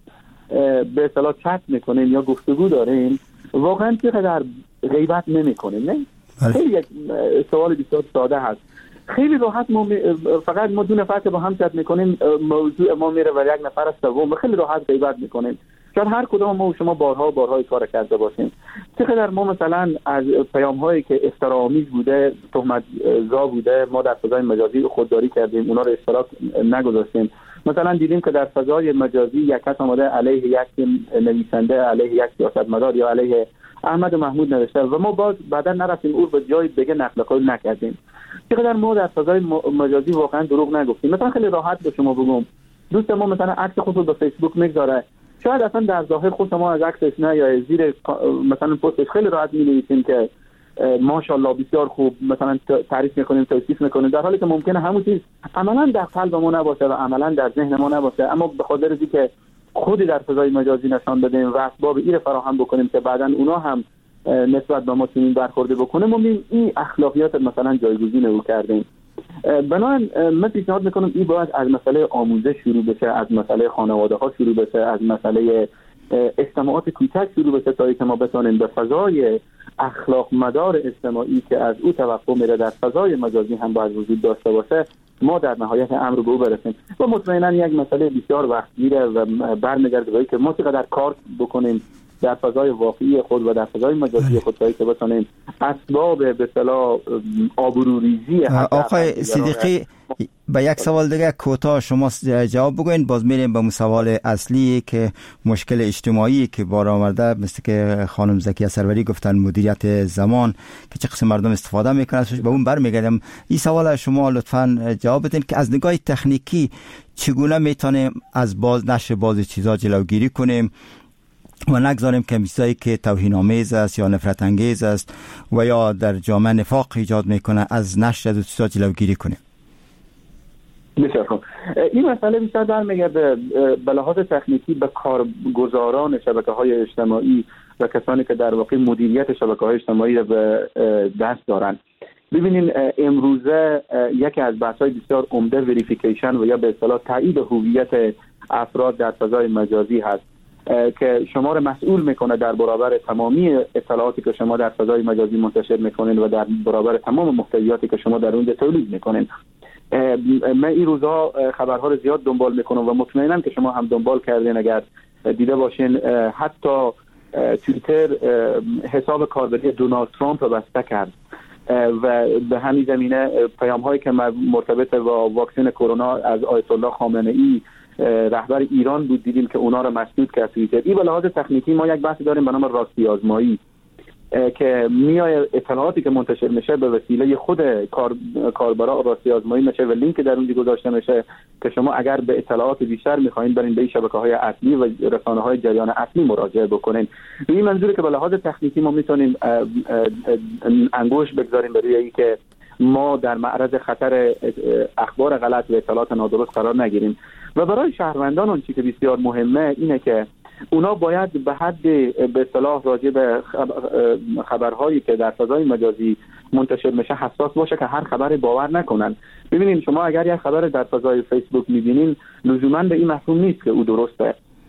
به اصطلاح چت میکنیم یا گفتگو داریم واقعا چقدر غیبت نمیکنیم؟ نه؟ خیلی یک سوال بسیار ساده هست. خیلی راحت ما فقط ما دو نفر که با هم چت میکنیم موضوع ما میره و یک نفر سوم خیلی راحت غیبت میکنیم. شاید هر کدام ما و شما بارها کار کرده باشیم. چقدر ما مثلا از پیام هایی که افتراآمیز بوده، تهمت زا بوده، ما در فضای مجازی خودداری کردیم، اونا رو اشتراک نگذاشتیم. مثلا دیدیم که در فضای مجازی یک کس آمده علیه یک نویسنده، علیه یک سیاستمدار یا علیه احمد محمود نوشته و ما باز بعدا نرفتیم او به جای دیگه نقل قول نکردیم. چقدر ما در فضای مجازی واقعا دروغ نگفتیم. مثلا خیلی راحت به شما بگم دوست ما مثلا عکس خود رو به فیسبوک میگذاره، شاید اصلا در ظاهر خود شما از عکسش نه یا زیر مثلا پستش خیلی راحت می‌نویسیم که ماشاءالله بسیار خوب مثلا تعریف می‌کنیم، توصیف می‌کنیم، در حالی که ممکنه همون چیز عملاً در قلب ما نباشه و عملاً در ذهن ما نباشه، اما به خاطر اینکه خودی در فضای مجازی نشان بدیم و اسباب این فراهم بکنیم که بعداً اونا هم نسبت به ما چنین برخورده بکنه، ما این اخلاقیات مثلا جایگزین او کردیم. بنابراین من پیشنهاد میکنم این باید از مسئله آموزش شروع بشه، از مسئله خانواده ها شروع بشه، از مسئله اجتماعات کوچک شروع بشه تا اینکه ما بتونیم به فضای اخلاق مدار اجتماعی که از او توقع میره در فضای مجازی هم باید وجود داشته باشه ما در نهایت امر به او برسیم. و مطمئنا یک مسئله بسیار وقتگیره و برمیگرده به اینکه ما چقدر کار بکنیم در فضای واقعی خود و در فضای مجازی خود که بتونیم اسباب به اصطلاح آبروریزی. آقای صدیقی به یک سوال دیگه کوتاه شما جواب بگوین، باز میریم به اون سوال اصلی که مشکل اجتماعی که بار آورده، مثل که خانم زکیه سروری گفتن مدیریت زمان که چه قسم مردم استفاده میکنن، به اون برمیگردم. این سوال شما لطفاً جواب بدین که از نگاه تکنیکی چگونه میتونیم از نشر بعضی چیزا جلوگیری کنیم و نگذاریم که چیزایی که توهین آمیز است یا نفرت انگیز است و یا در جامعه نفاق ایجاد میکنه از نشر از چیزا جلوگیری کنیم. بسیار خوب. این مسئله بیشتر برمیگرده به لحاظ تکنیکی به کارگزاران شبکه‌های اجتماعی و کسانی که در واقع مدیریت شبکه‌های اجتماعی را به دست دارن. ببینین امروزه یکی از بحث‌های بسیار عمده وریفیکیشن و یا به اصطلاح تایید هویت افراد در فضای مجازی هست که شما رو مسئول میکنه در برابر تمامی اطلاعاتی که شما در فضای مجازی منتشر میکنین و در برابر تمام محتویاتی که شما در اونجا تولید میکنین. من این روزها خبرها رو زیاد دنبال میکنم و مطمئنم که شما هم دنبال کردین اگر دیده باشین، حتی توییتر حساب کاربری دونالد ترامپ رو بسته کرد و به همین زمینه پیام هایی که مرتبط با واکسن کرونا از آیت الله خامنه ای رهبر ایران بود دیدیم که اونا رو مسدود کرد توییتر. این به لحاظ تکنیکی ما یک بحث داریم به نام راستی آزمایی که میای اطلاعاتی که منتشر میشه به وسیله خود کاربرا راستی آزمایی میشه و لینک در اونجا گذاشته میشه که شما اگر به اطلاعات بیشتر میخواین برین به شبکه‌های اصلی و رسانه‌های جریان اصلی مراجعه بکنین. به این منظوره که به لحاظ تکنیکی ما میتونیم انگوش بگذاریم به روی اینکه ما در معرض خطر اخبار غلط و اطلاعات نادرست قرار نگیریم. و برای شهروندان اون چیزی که بسیار مهمه اینه که اونا باید به حد به اصطلاح راجع به خبرهایی که در فضای مجازی منتشر میشه حساس باشه که هر خبر باور نکنن. ببینید شما اگر یک خبر در فضای فیسبوک میبینین لزوما به این مفهوم نیست که او درسته.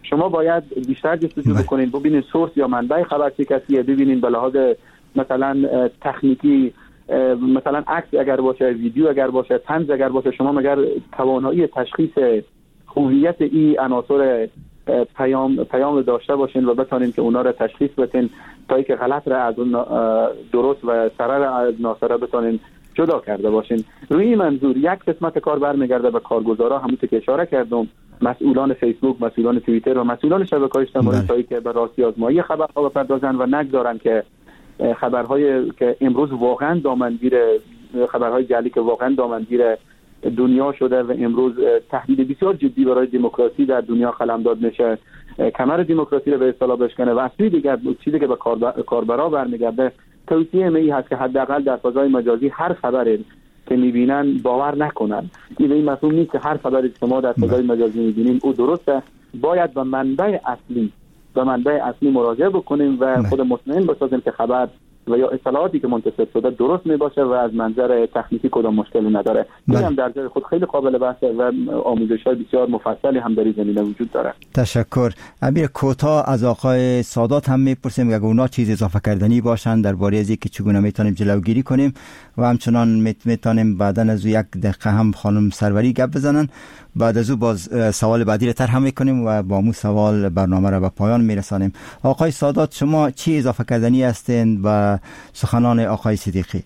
شما باید بیشتر جستجو بکنید، ببینید سورس یا منبع خبر چه کسیه، ببینید به لحاظ مثلا تکنیکی، مثلا عکس اگر باشه، ویدیو اگر باشه، طنز اگر باشه، شما مگر توانایی تشخیص هویت این عناصر پیام داشته باشین و بتونین که اونا رو تشخیص بدین تا اینکه غلط را از اون درست و سره را از ناسره بتونین جدا کرده باشین. روی این منظور یک قسمت کار برمیگرده به کارگزارا، همونطور که اشاره کردم، مسئولان فیسبوک، مسئولان توییتر و مسئولان شبکه‌های اجتماعی تا اینکه به راستی آزمایی خبرها بپردازن و نگذارن که خبرهای که امروز واقعا دامنگیر، خبرهای جعلی که واقعا دامنگیر دنیا شده و امروز تهدید بسیار جدی برای دموکراسی در دنیا قلمداد میشه، کمر دموکراسی رو به اصطلاح بشکنه. و اصلی دیگر چیزی که به کاربرا برمیگرده، توصیه می هست که حداقل در فضای مجازی هر خبری که میبینن باور نکنن. این مفهوم نیست که هر خبری که ما در فضای مجازی میبینیم او درسته، باید به منبع اصلی مراجعه بکنیم و خود مطمئن باشیم که خبر و یا اطلاعاتی که منتشر شده درست میباشه و از منظر تکنیکی کدام مشکلی نداره. این هم در جای خود خیلی قابل بحثه و آموزش‌های بسیار مفصلی هم در این زمینه وجود داره. تشکر. امیر، کوتاه از آقای سادات هم میپرسیم اگه اونا چیز اضافه کردنی باشن درباره از اینکه چگونه میتونیم جلوگیری کنیم و همچنان میتونیم بعداً از یک دقیقه هم خانم سروری گپ بزنن. بعد از او باز سوال بعدی رو طرح میکنیم و با مو سوال برنامه را به پایان میرسانیم. آقای سادات، شما چی اضافه کردنی هستین به سخنان آقای صدیقی؟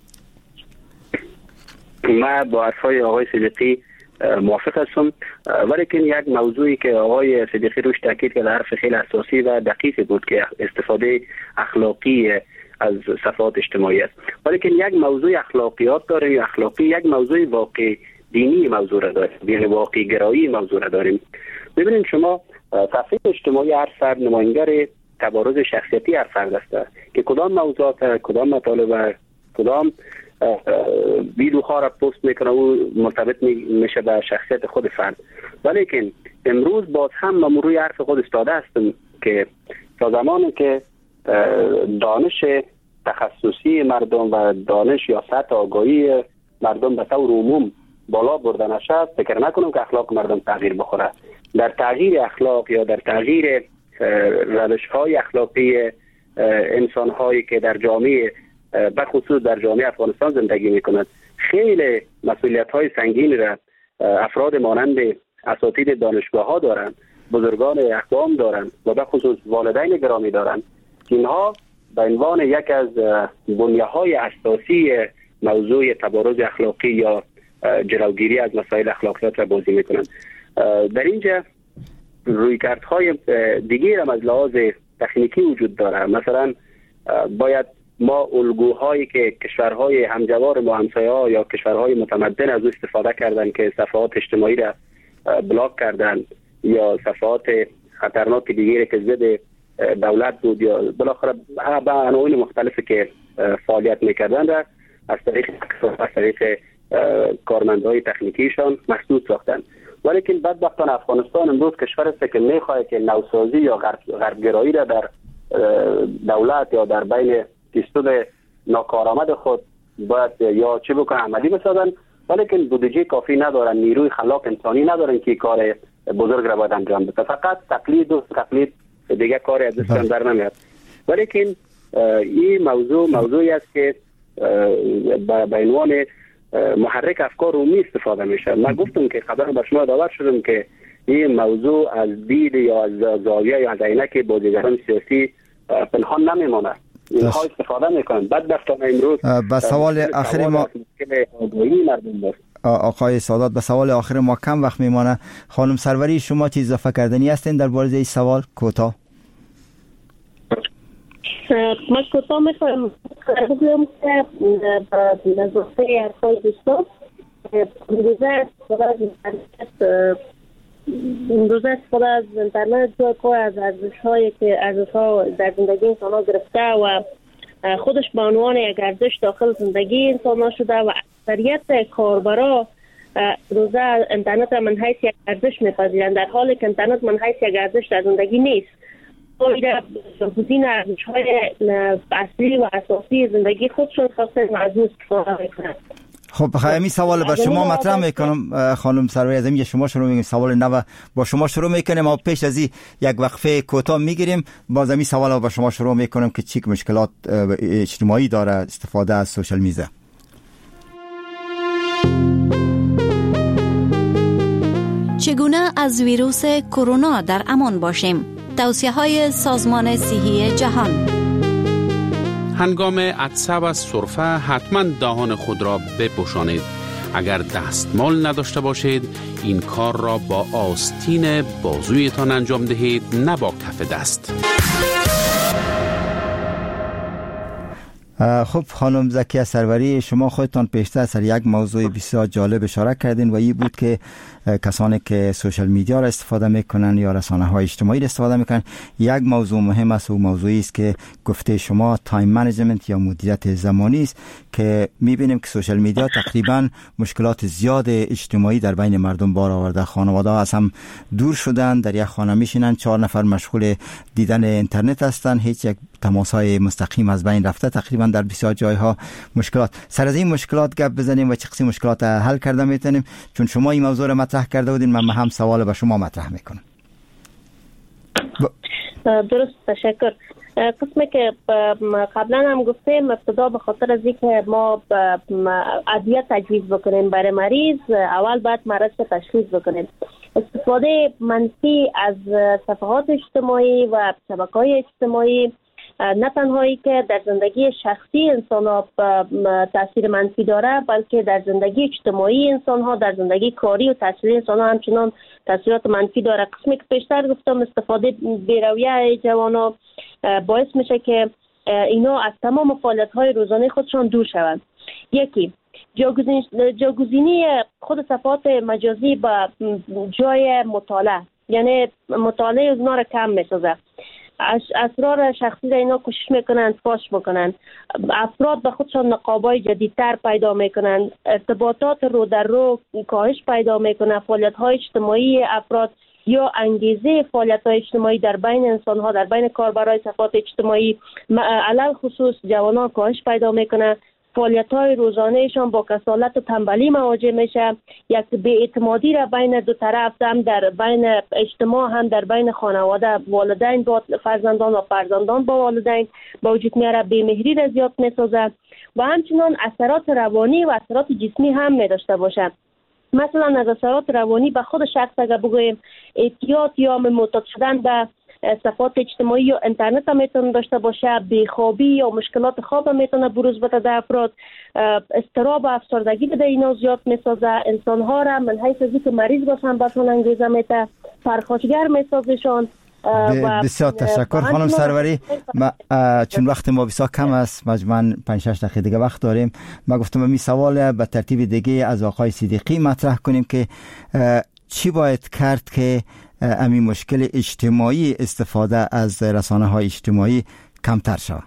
من با حرفای آقای صدیقی موافق هستم، ولیکن یک موضوعی که آقای صدیقی روش تاکید کرد حرف خیلی اساسی و دقیقی بود که استفاده اخلاقی از صفحات اجتماعی است. ولیکن یک موضوع اخلاقیات داره، یا اخلاقی یک موضوع واقع دینی موضوع را داریم، یعنی واقع گرایی موضوع را داریم. ببینید شما صفحه اجتماعی هر فرد نماینگر تبارز شخصیتی هر فرد است که کدام موضوعات، کدام مطالب، کدام ویدیوها را پست میکنه و مرتبط میشه به شخصیت خود فرد. ولیکن امروز باز هم من روی حرف خود استاده هستم که تا زمانی که دانش تخصصی مردم و دانش یا سطح آگاهی مردم به طور عموم بالا برده نشد، فکر نکنم که اخلاق مردم تغییر بخوره. در تغییر اخلاق یا در تغییر روش‌های اخلاقی انسان‌هایی که در جامعه بخصوص در جامعه افغانستان زندگی می‌کنند خیلی مسئولیت‌های سنگینی را افراد مانند اساتید دانشگاه‌ها دارند، بزرگان اقوام دارند و بخصوص والدین گرامی دارند. اینها به عنوان یک از بنیه‌های اساسی موضوع تبارز اخلاقی یا جلوگیری از مسائل اخلاقیات را بازی میکنند. در اینجا رویکردهای دیگه هم از لحاظ تکنیکی وجود داره. مثلا باید ما الگوهایی که کشورهای همجوار ما، همسایه‌ها یا کشورهای متمدن از او استفاده کردن که صفحات اجتماعی را بلاک کردن یا صفحات خطرناک دیگری که ضد دولت بود یا بالاخره به عناوین مختلفی که فعالیت میکردن را از طریق کارمندهای تکنیکیشان محدود ساختن. ولیکن بدبختانه افغانستان امروز کشور است که میخواهد که نوسازی یا غربگرایی را در دولت یا در بین تیستون ناکارآمد خود باید یا چی بکنن عملی بسازن، ولیکن بودجه کافی ندارن، نیروی خلاق انسانی ندارن که کار بزرگ را باید انجام بده. فقط تقلید دیگه کاری از دستشان در نمیاد. ولیکن این موضوعی است که به عنوان محرک افکار عمومی استفاده میشه. من گفتم که خبر به شما داور شدم که این موضوع از دید یا از زاویه یا از عینک بازیگران سیاسی پنهان نمیمونه. اینها استفاده میکنن. بدبختانه امروز به سوال آخر ما آقای سادات، به سوال آخر ما کم وقت میمانه. خانم سروری، شما چیز اضافه کردنی هستین درباره این سوال؟ کوتاه. من کوتاه میخوایم بگم که به نظافه ارخای دوستان امروزه استفاده از اینترنت جای کار از ارزش‌هایی که ارزش‌ها در زندگی انسان‌ها گرفته و خودش به عنوان یک ارزش داخل زندگی انسان‌ها شده و اکثریت کاربرا روزه اینترنت را من حیث یک ارزش می‌پذیرند، در حالی که اینترنت من حیث یک ارزش در زندگی نیست. باید گزین ارزش‌های اصلی و اساسی زندگی خودشون خواسته و از اون استفاده می‌کنند. خب همین سوال با شما مطرح میکنم خانم سروری. از این شما شروع میکنیم، سوال نو با شما شروع میکنیم. ما پیش از این یک وقفه کوتاه میگیریم، باز همین سوال با شما شروع میکنم که چی مشکلات اجتماعی داره استفاده از سوشال میدیا. چگونه از ویروس کرونا در امان باشیم؟ توصیه‌های سازمان صحی جهان. هنگام عطسه و سرفه حتما دهان خود را بپوشانید. اگر دستمال نداشته باشید این کار را با آستین بازویتان انجام دهید، نه با کف دست. خب خانم زکیه سروری، شما خودتان پیشتر سر یک موضوع بسیار جالب اشاره کردین و این بود که کسانی که سوشال میدیا را استفاده میکنن یا رسانه های اجتماعی را استفاده میکنن، یک موضوع مهم است و موضوعی است که گفته شما تایم منیجمنت یا مدیریت زمانی است که میبینیم که سوشال میدیا تقریبا مشکلات زیاد اجتماعی در بین مردم بار آورده. خانواده ها از هم دور شدن، در یک خانه میشینن، 4 نفر مشغول دیدن اینترنت هستن، هیچ یک تماس های مستقیم از بین رفته. تقریبا در بسیار جایها مشکلات. سر از این مشکلات گپ بزنیم و چه قسم مشکلات حل کرده میتونیم. چون شما این موضوع را مطرح کرده بودین، من هم سوال به شما مطرح میکنم. درست، تشکر. قسمی که قبلا هم گفتیم، ابتدا به خاطر از اینکه ما ادویه تجویز بکنیم برای مریض، اول باید مرض تشخیص بکنیم. استفاده منفی از صفحات اجتماعی و شبکه‌های اجتماعی نه تنهایی که در زندگی شخصی انسان ها تاثیر منفی داره، بلکه در زندگی اجتماعی انسان ها، در زندگی کاری و تحصیلی انسان ها همچنان تاثیرات منفی داره. قسمی که پیشتر گفتم، استفاده بی‌رویه جوانان باعث میشه که اینا از تمام فعالیت های روزانه خودشان دور شوند. یکی جاگزینی خود صفحات مجازی با جای مطالعه، یعنی مطالعه اونا را کم میسازه. اسرار شخصی را اینا کوشش میکنن فاش بکنن. افراد به خودشان نقابای جدیدتر پیدا میکنن، ارتباطات رو در رو کاهش پیدا میکنه، فعالیت های اجتماعی افراد یا انگیزه فعالیت های اجتماعی در بین انسان ها، در بین کاربرای صفحات اجتماعی علل خصوص جوانان کاهش پیدا میکنه. فعالیت های روزانهشان با کسالت و تنبلی مواجه میشه. یک بی‌اعتمادی را بین دو طرف، هم در بین اجتماع هم در بین خانواده، والدین با فرزندان و فرزندان با والدین با وجود میاره. بی‌مهری را زیاد میسازه و همچنان اثرات روانی و اثرات جسمی هم میداشته باشه. مثلا از اثرات روانی به خود شخص اگر بگوییم، اعتیاد یا معتاد شدن به صفحات اجتماعی یا اینترنت هم میتونه داشته باشه، بیخوابی یا مشکلات خواب هم میتونه بروز بده در افراد، اضطراب و افسردگی به اینا زیاد میسازه. انسان ها را من حیث از اینکه مریض باشن بهشون انگیزه میده، پرخاشگر میسازشان. بسیار تشکر خانم سروری. چون وقت ما بسیار کم است، مجموعاً 5-6 دقیقه دیگه وقت داریم. ما گفتم می سوال به ترتیب دیگه از آقای صدیقی مطرح کنیم که چی باید کرد که امی مشکل اجتماعی استفاده از رسانه های اجتماعی کمتر شود.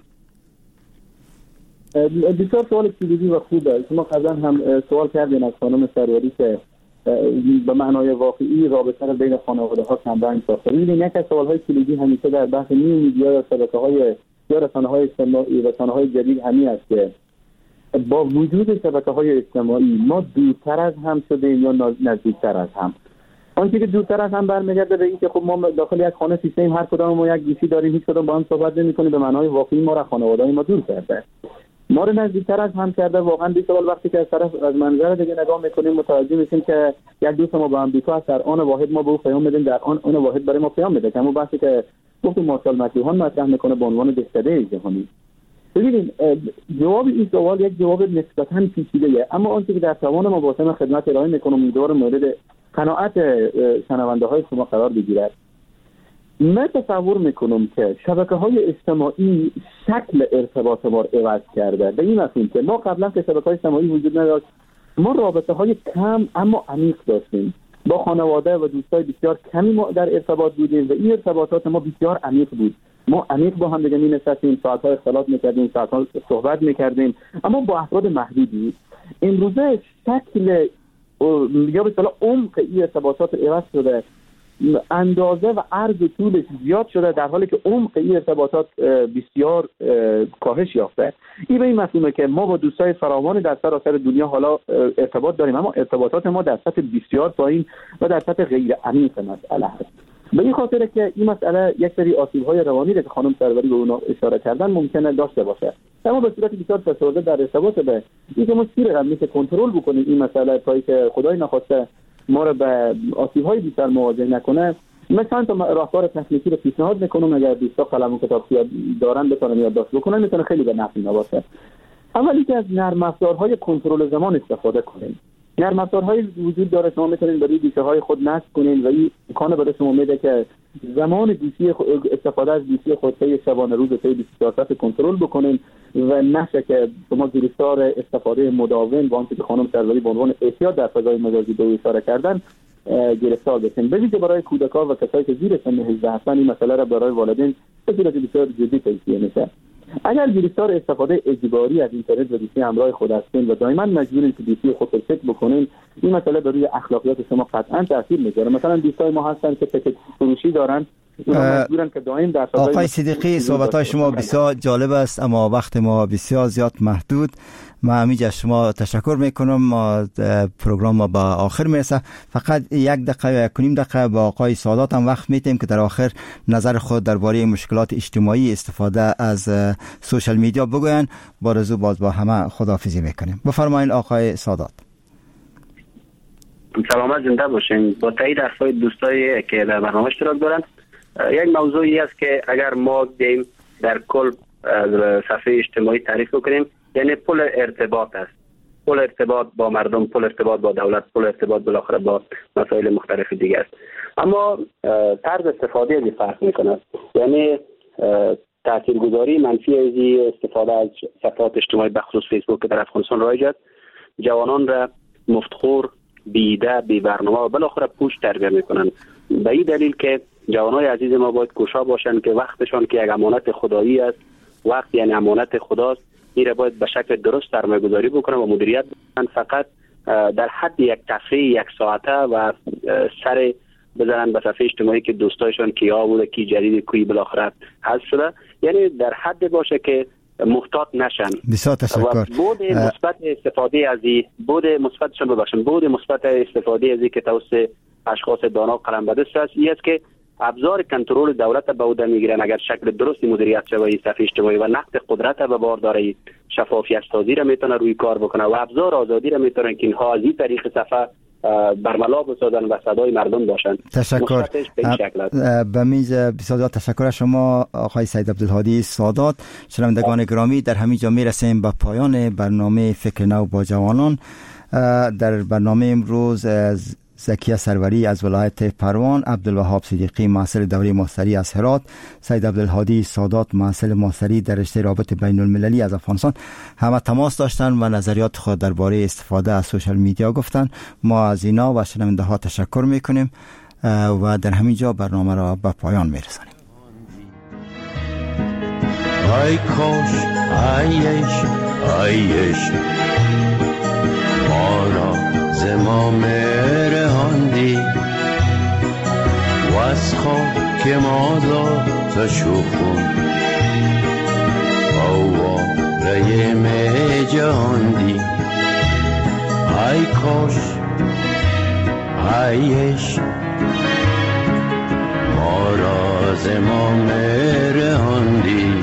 بسیار سوال کلیدی و خوبه. شما قبلا هم سوال کردین از خانم سروری که به معنای واقعی رابطه را بین خانواده ها کمرنگ ساخته. ببینید یک از سوال‌های کلیدی همیشه در بحث نیو میدیا یا شبکه‌های یا رسانه‌های اجتماعی، رسانه‌های جدید همین است که با وجود شبکه‌های اجتماعی ما دورتر از هم شدیم یا نزدیکتر از هم. آنچه که دورتر از هم برمیگرده به این که خب ما داخل یک خانه سیستم، هر کدام ما یک گوشی داریم، هیچ کدام با هم صحبت نمی‌کنیم. به معنای واقعی ما را خانواده‌های ما دور کرده، ما رو نزدیکتر از هم کرده. واقعا بی‌سوال وقتی که از طرف از منظر دیگه نگاه میکنیم متوجه میشیم که یک دوست ما با آمریکا است، در آن واحد ما به او پیام میدیم، در آن واحد برای ما پیام میده. اما بحثی که گفتم مارشال مکلوهان مطرح میکنه به عنوان دهکده جهانی. ببینید جواب این سوال یک جواب نسبتاً پیچیده‌ایه، اما آنچه که در توان ما واسه خدمت ارائه میکنم امیدوارم مورد قناعت شنونده های شما قرار بگیرد. من تصور میکنم که شبکه‌های اجتماعی شکل ارتباط ما عوض کرده. به این مفهوم که ما قبلا که شبکه‌های اجتماعی وجود نداشت، ما رابطه‌های کم اما عمیق داشتیم. با خانواده و دوستای بسیار کمی ما در ارتباط بودیم و این ارتباطات ما بسیار عمیق بود. ما عمیق با هم دیگه می‌نشستیم، ساعت‌ها اختلاط می‌کردیم، ساعت‌ها صحبت می‌کردیم، اما با افراد محدودی. امروزه شکل یا به اصطلاح عمق این ارتباطات عوض شده. اندازه و عرض و طولش زیاد شده، در حالی که عمق این ارتباطات بسیار کاهش یافته. این به این مفهومه که ما با دوستای فراوان در سراسر دنیا حالا ارتباط داریم، اما ارتباطات ما در سطح بسیار پایین و در سطح غیر عمیق مسئله هست. به این خاطره که این مسئله یک سری آسیب‌های روانی که خانم سروری به اون اشاره کردن ممکنه داشته باشه، اما به صورت بسیار فشرده در ارتباط به اینکه ما سیر هم میشه کنترل بکنیم این مسئله تا اینکه خدای نخواسته ما رو به آسیب‌های بیشتر مواجه نکنه. من چند تا راهکار تکنیکی رو پیشنهاد میکنم، اگر دوستا قلم و کتاب دارن بتونن یادداشت بکنن، میتونه خیلی به نفع باشه. اولی که از نرم افزارهای کنترل زمان استفاده کنیم. نرم افزارهای وجود داره، شما میتونید برای گوشی‌های خود نصب کنین و این امکان برای شما میده که زمان گوشی استفاده از گوشی خود طی شبانه روز طی 24 ساعت کنترل بکنین و نشه که شما گرفتار استفاده مداوم با آنچه که خانم سروری به عنوان اعتیاد در فضای مجازی به اشاره کردن گرفتار بشین. ببینید که برای کودکان و کسایی که زیر سن 18 هستن این مسئله را برای والدین به صورت بسیار جدی توصیه میشه. اگر گرفتار استفاده اجباری از اینترنت و گوشی همراه خود هستین و دائما مجبورین که گوشی خود رو چک بکنین، این مسئله بر روی اخلاقیات شما قطعا تاثیر میذاره. مثلا دوستای ما هستن که پکیج فروشی دارن، مجبورن که دائم در آقای صدیقی صحبت‌های شما بسیار جالب است، اما وقت ما بسیار زیاد محدود. ما همیشه از شما تشکر میکنم. ما پروگرام ما به آخر میرسه. فقط 1 دقیقه یا 1.5 دقیقه با آقای سادات هم وقت میتیم که در آخر نظر خود درباره مشکلات اجتماعی استفاده از سوشال میدیا بگوین. با رضا باز با همه خداحافظی میکنیم. بفرمایید آقای سادات. سلامت زنده باشین. با تایید حرفای دوستایی که در برنامه اشتراک دارن، یک موضوعی است که اگر ما دیم در کل صفحه اجتماعی تعریف کنیم، یعنی پل ارتباط است. پل ارتباط با مردم، پل ارتباط با دولت، پل ارتباط بالاخره با مسائل مختلف دیگه است. اما طرز استفاده از فرق میکنه، یعنی تاثیرگذاری منفی از استفاده از صفحات اجتماعی به خصوص فیسبوک که در افغانستان رایج است، جوانان را مفتخور، بیده، بی برنامه و بالاخره پوچ تربیت میکنن. به این دلیل که جوانای عزیز ما باید کوشا باشن که وقتشان که یک امانت خدایی است، وقت یعنی امانت خداست، این را باید به شکل درست سرمایه‌گذاری بکنن و مدیریت بکنن. فقط در حد یک تفریح 1 ساعته و سر بزنن به صفحه اجتماعی که دوستایشان کیا بوده، کی جدید، کی بالاخره حذف شده، یعنی در حد باشه که محتاط نشن. بسیار تشکر. بود مثبت استفاده از این، بود مثبتشون ببخشن، بود مثبت استفاده از این که توسط اشخاص دانا قلم به دست است، این است که ابزار کنترل دولت به عهده میگیرن. اگر شکل درستی مدیریت شود این صفحه اجتماعی و نقد قدرت به بار داره، شفافیت سازی را میتونه روی کار بکنه و ابزار آزادی را میتونن که اینها از این طریق صفحه برملا بسازن و صدای مردم باشن. تشکر. به میز بسیار تشکر از شما آقای سید عبدالهادی سادات. شنوندگان گرامی، در همین جا میرسیم به پایان برنامه فکر نو با جوانان. در برنامه امروز زکیه سروری از ولایت پروان، عبدالوهاب صدیقی محصل دوره ماستری از هرات، سید عبدالهادی سادات محصل ماستری در رشته رابطه بین المللی از افغانستان همه تماس داشتن و نظریات خود درباره استفاده از سوشال میدیا گفتن. ما از اینا و شنونده ها تشکر میکنیم و در همین جا برنامه را به پایان میرسانیم. ای کاش ایش بارا زمام رهاندی و از خاک مازاد شخون آواره می جهاندی. ای کاش ایش بارا زمام رهاندی.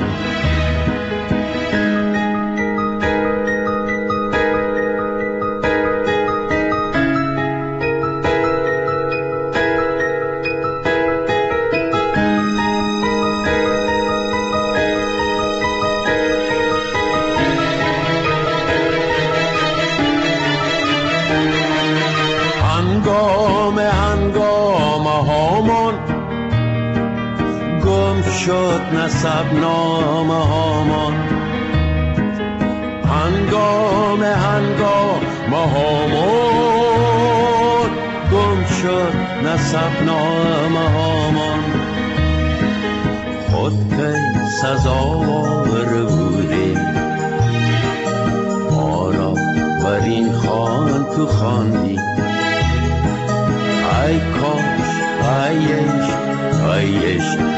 شد نسب نامه هامان، هنگام هامان گم شد نسب نامه هامان. خود که سزاوار بودی ما را بر این خان تو خواندی. ای کاش عشق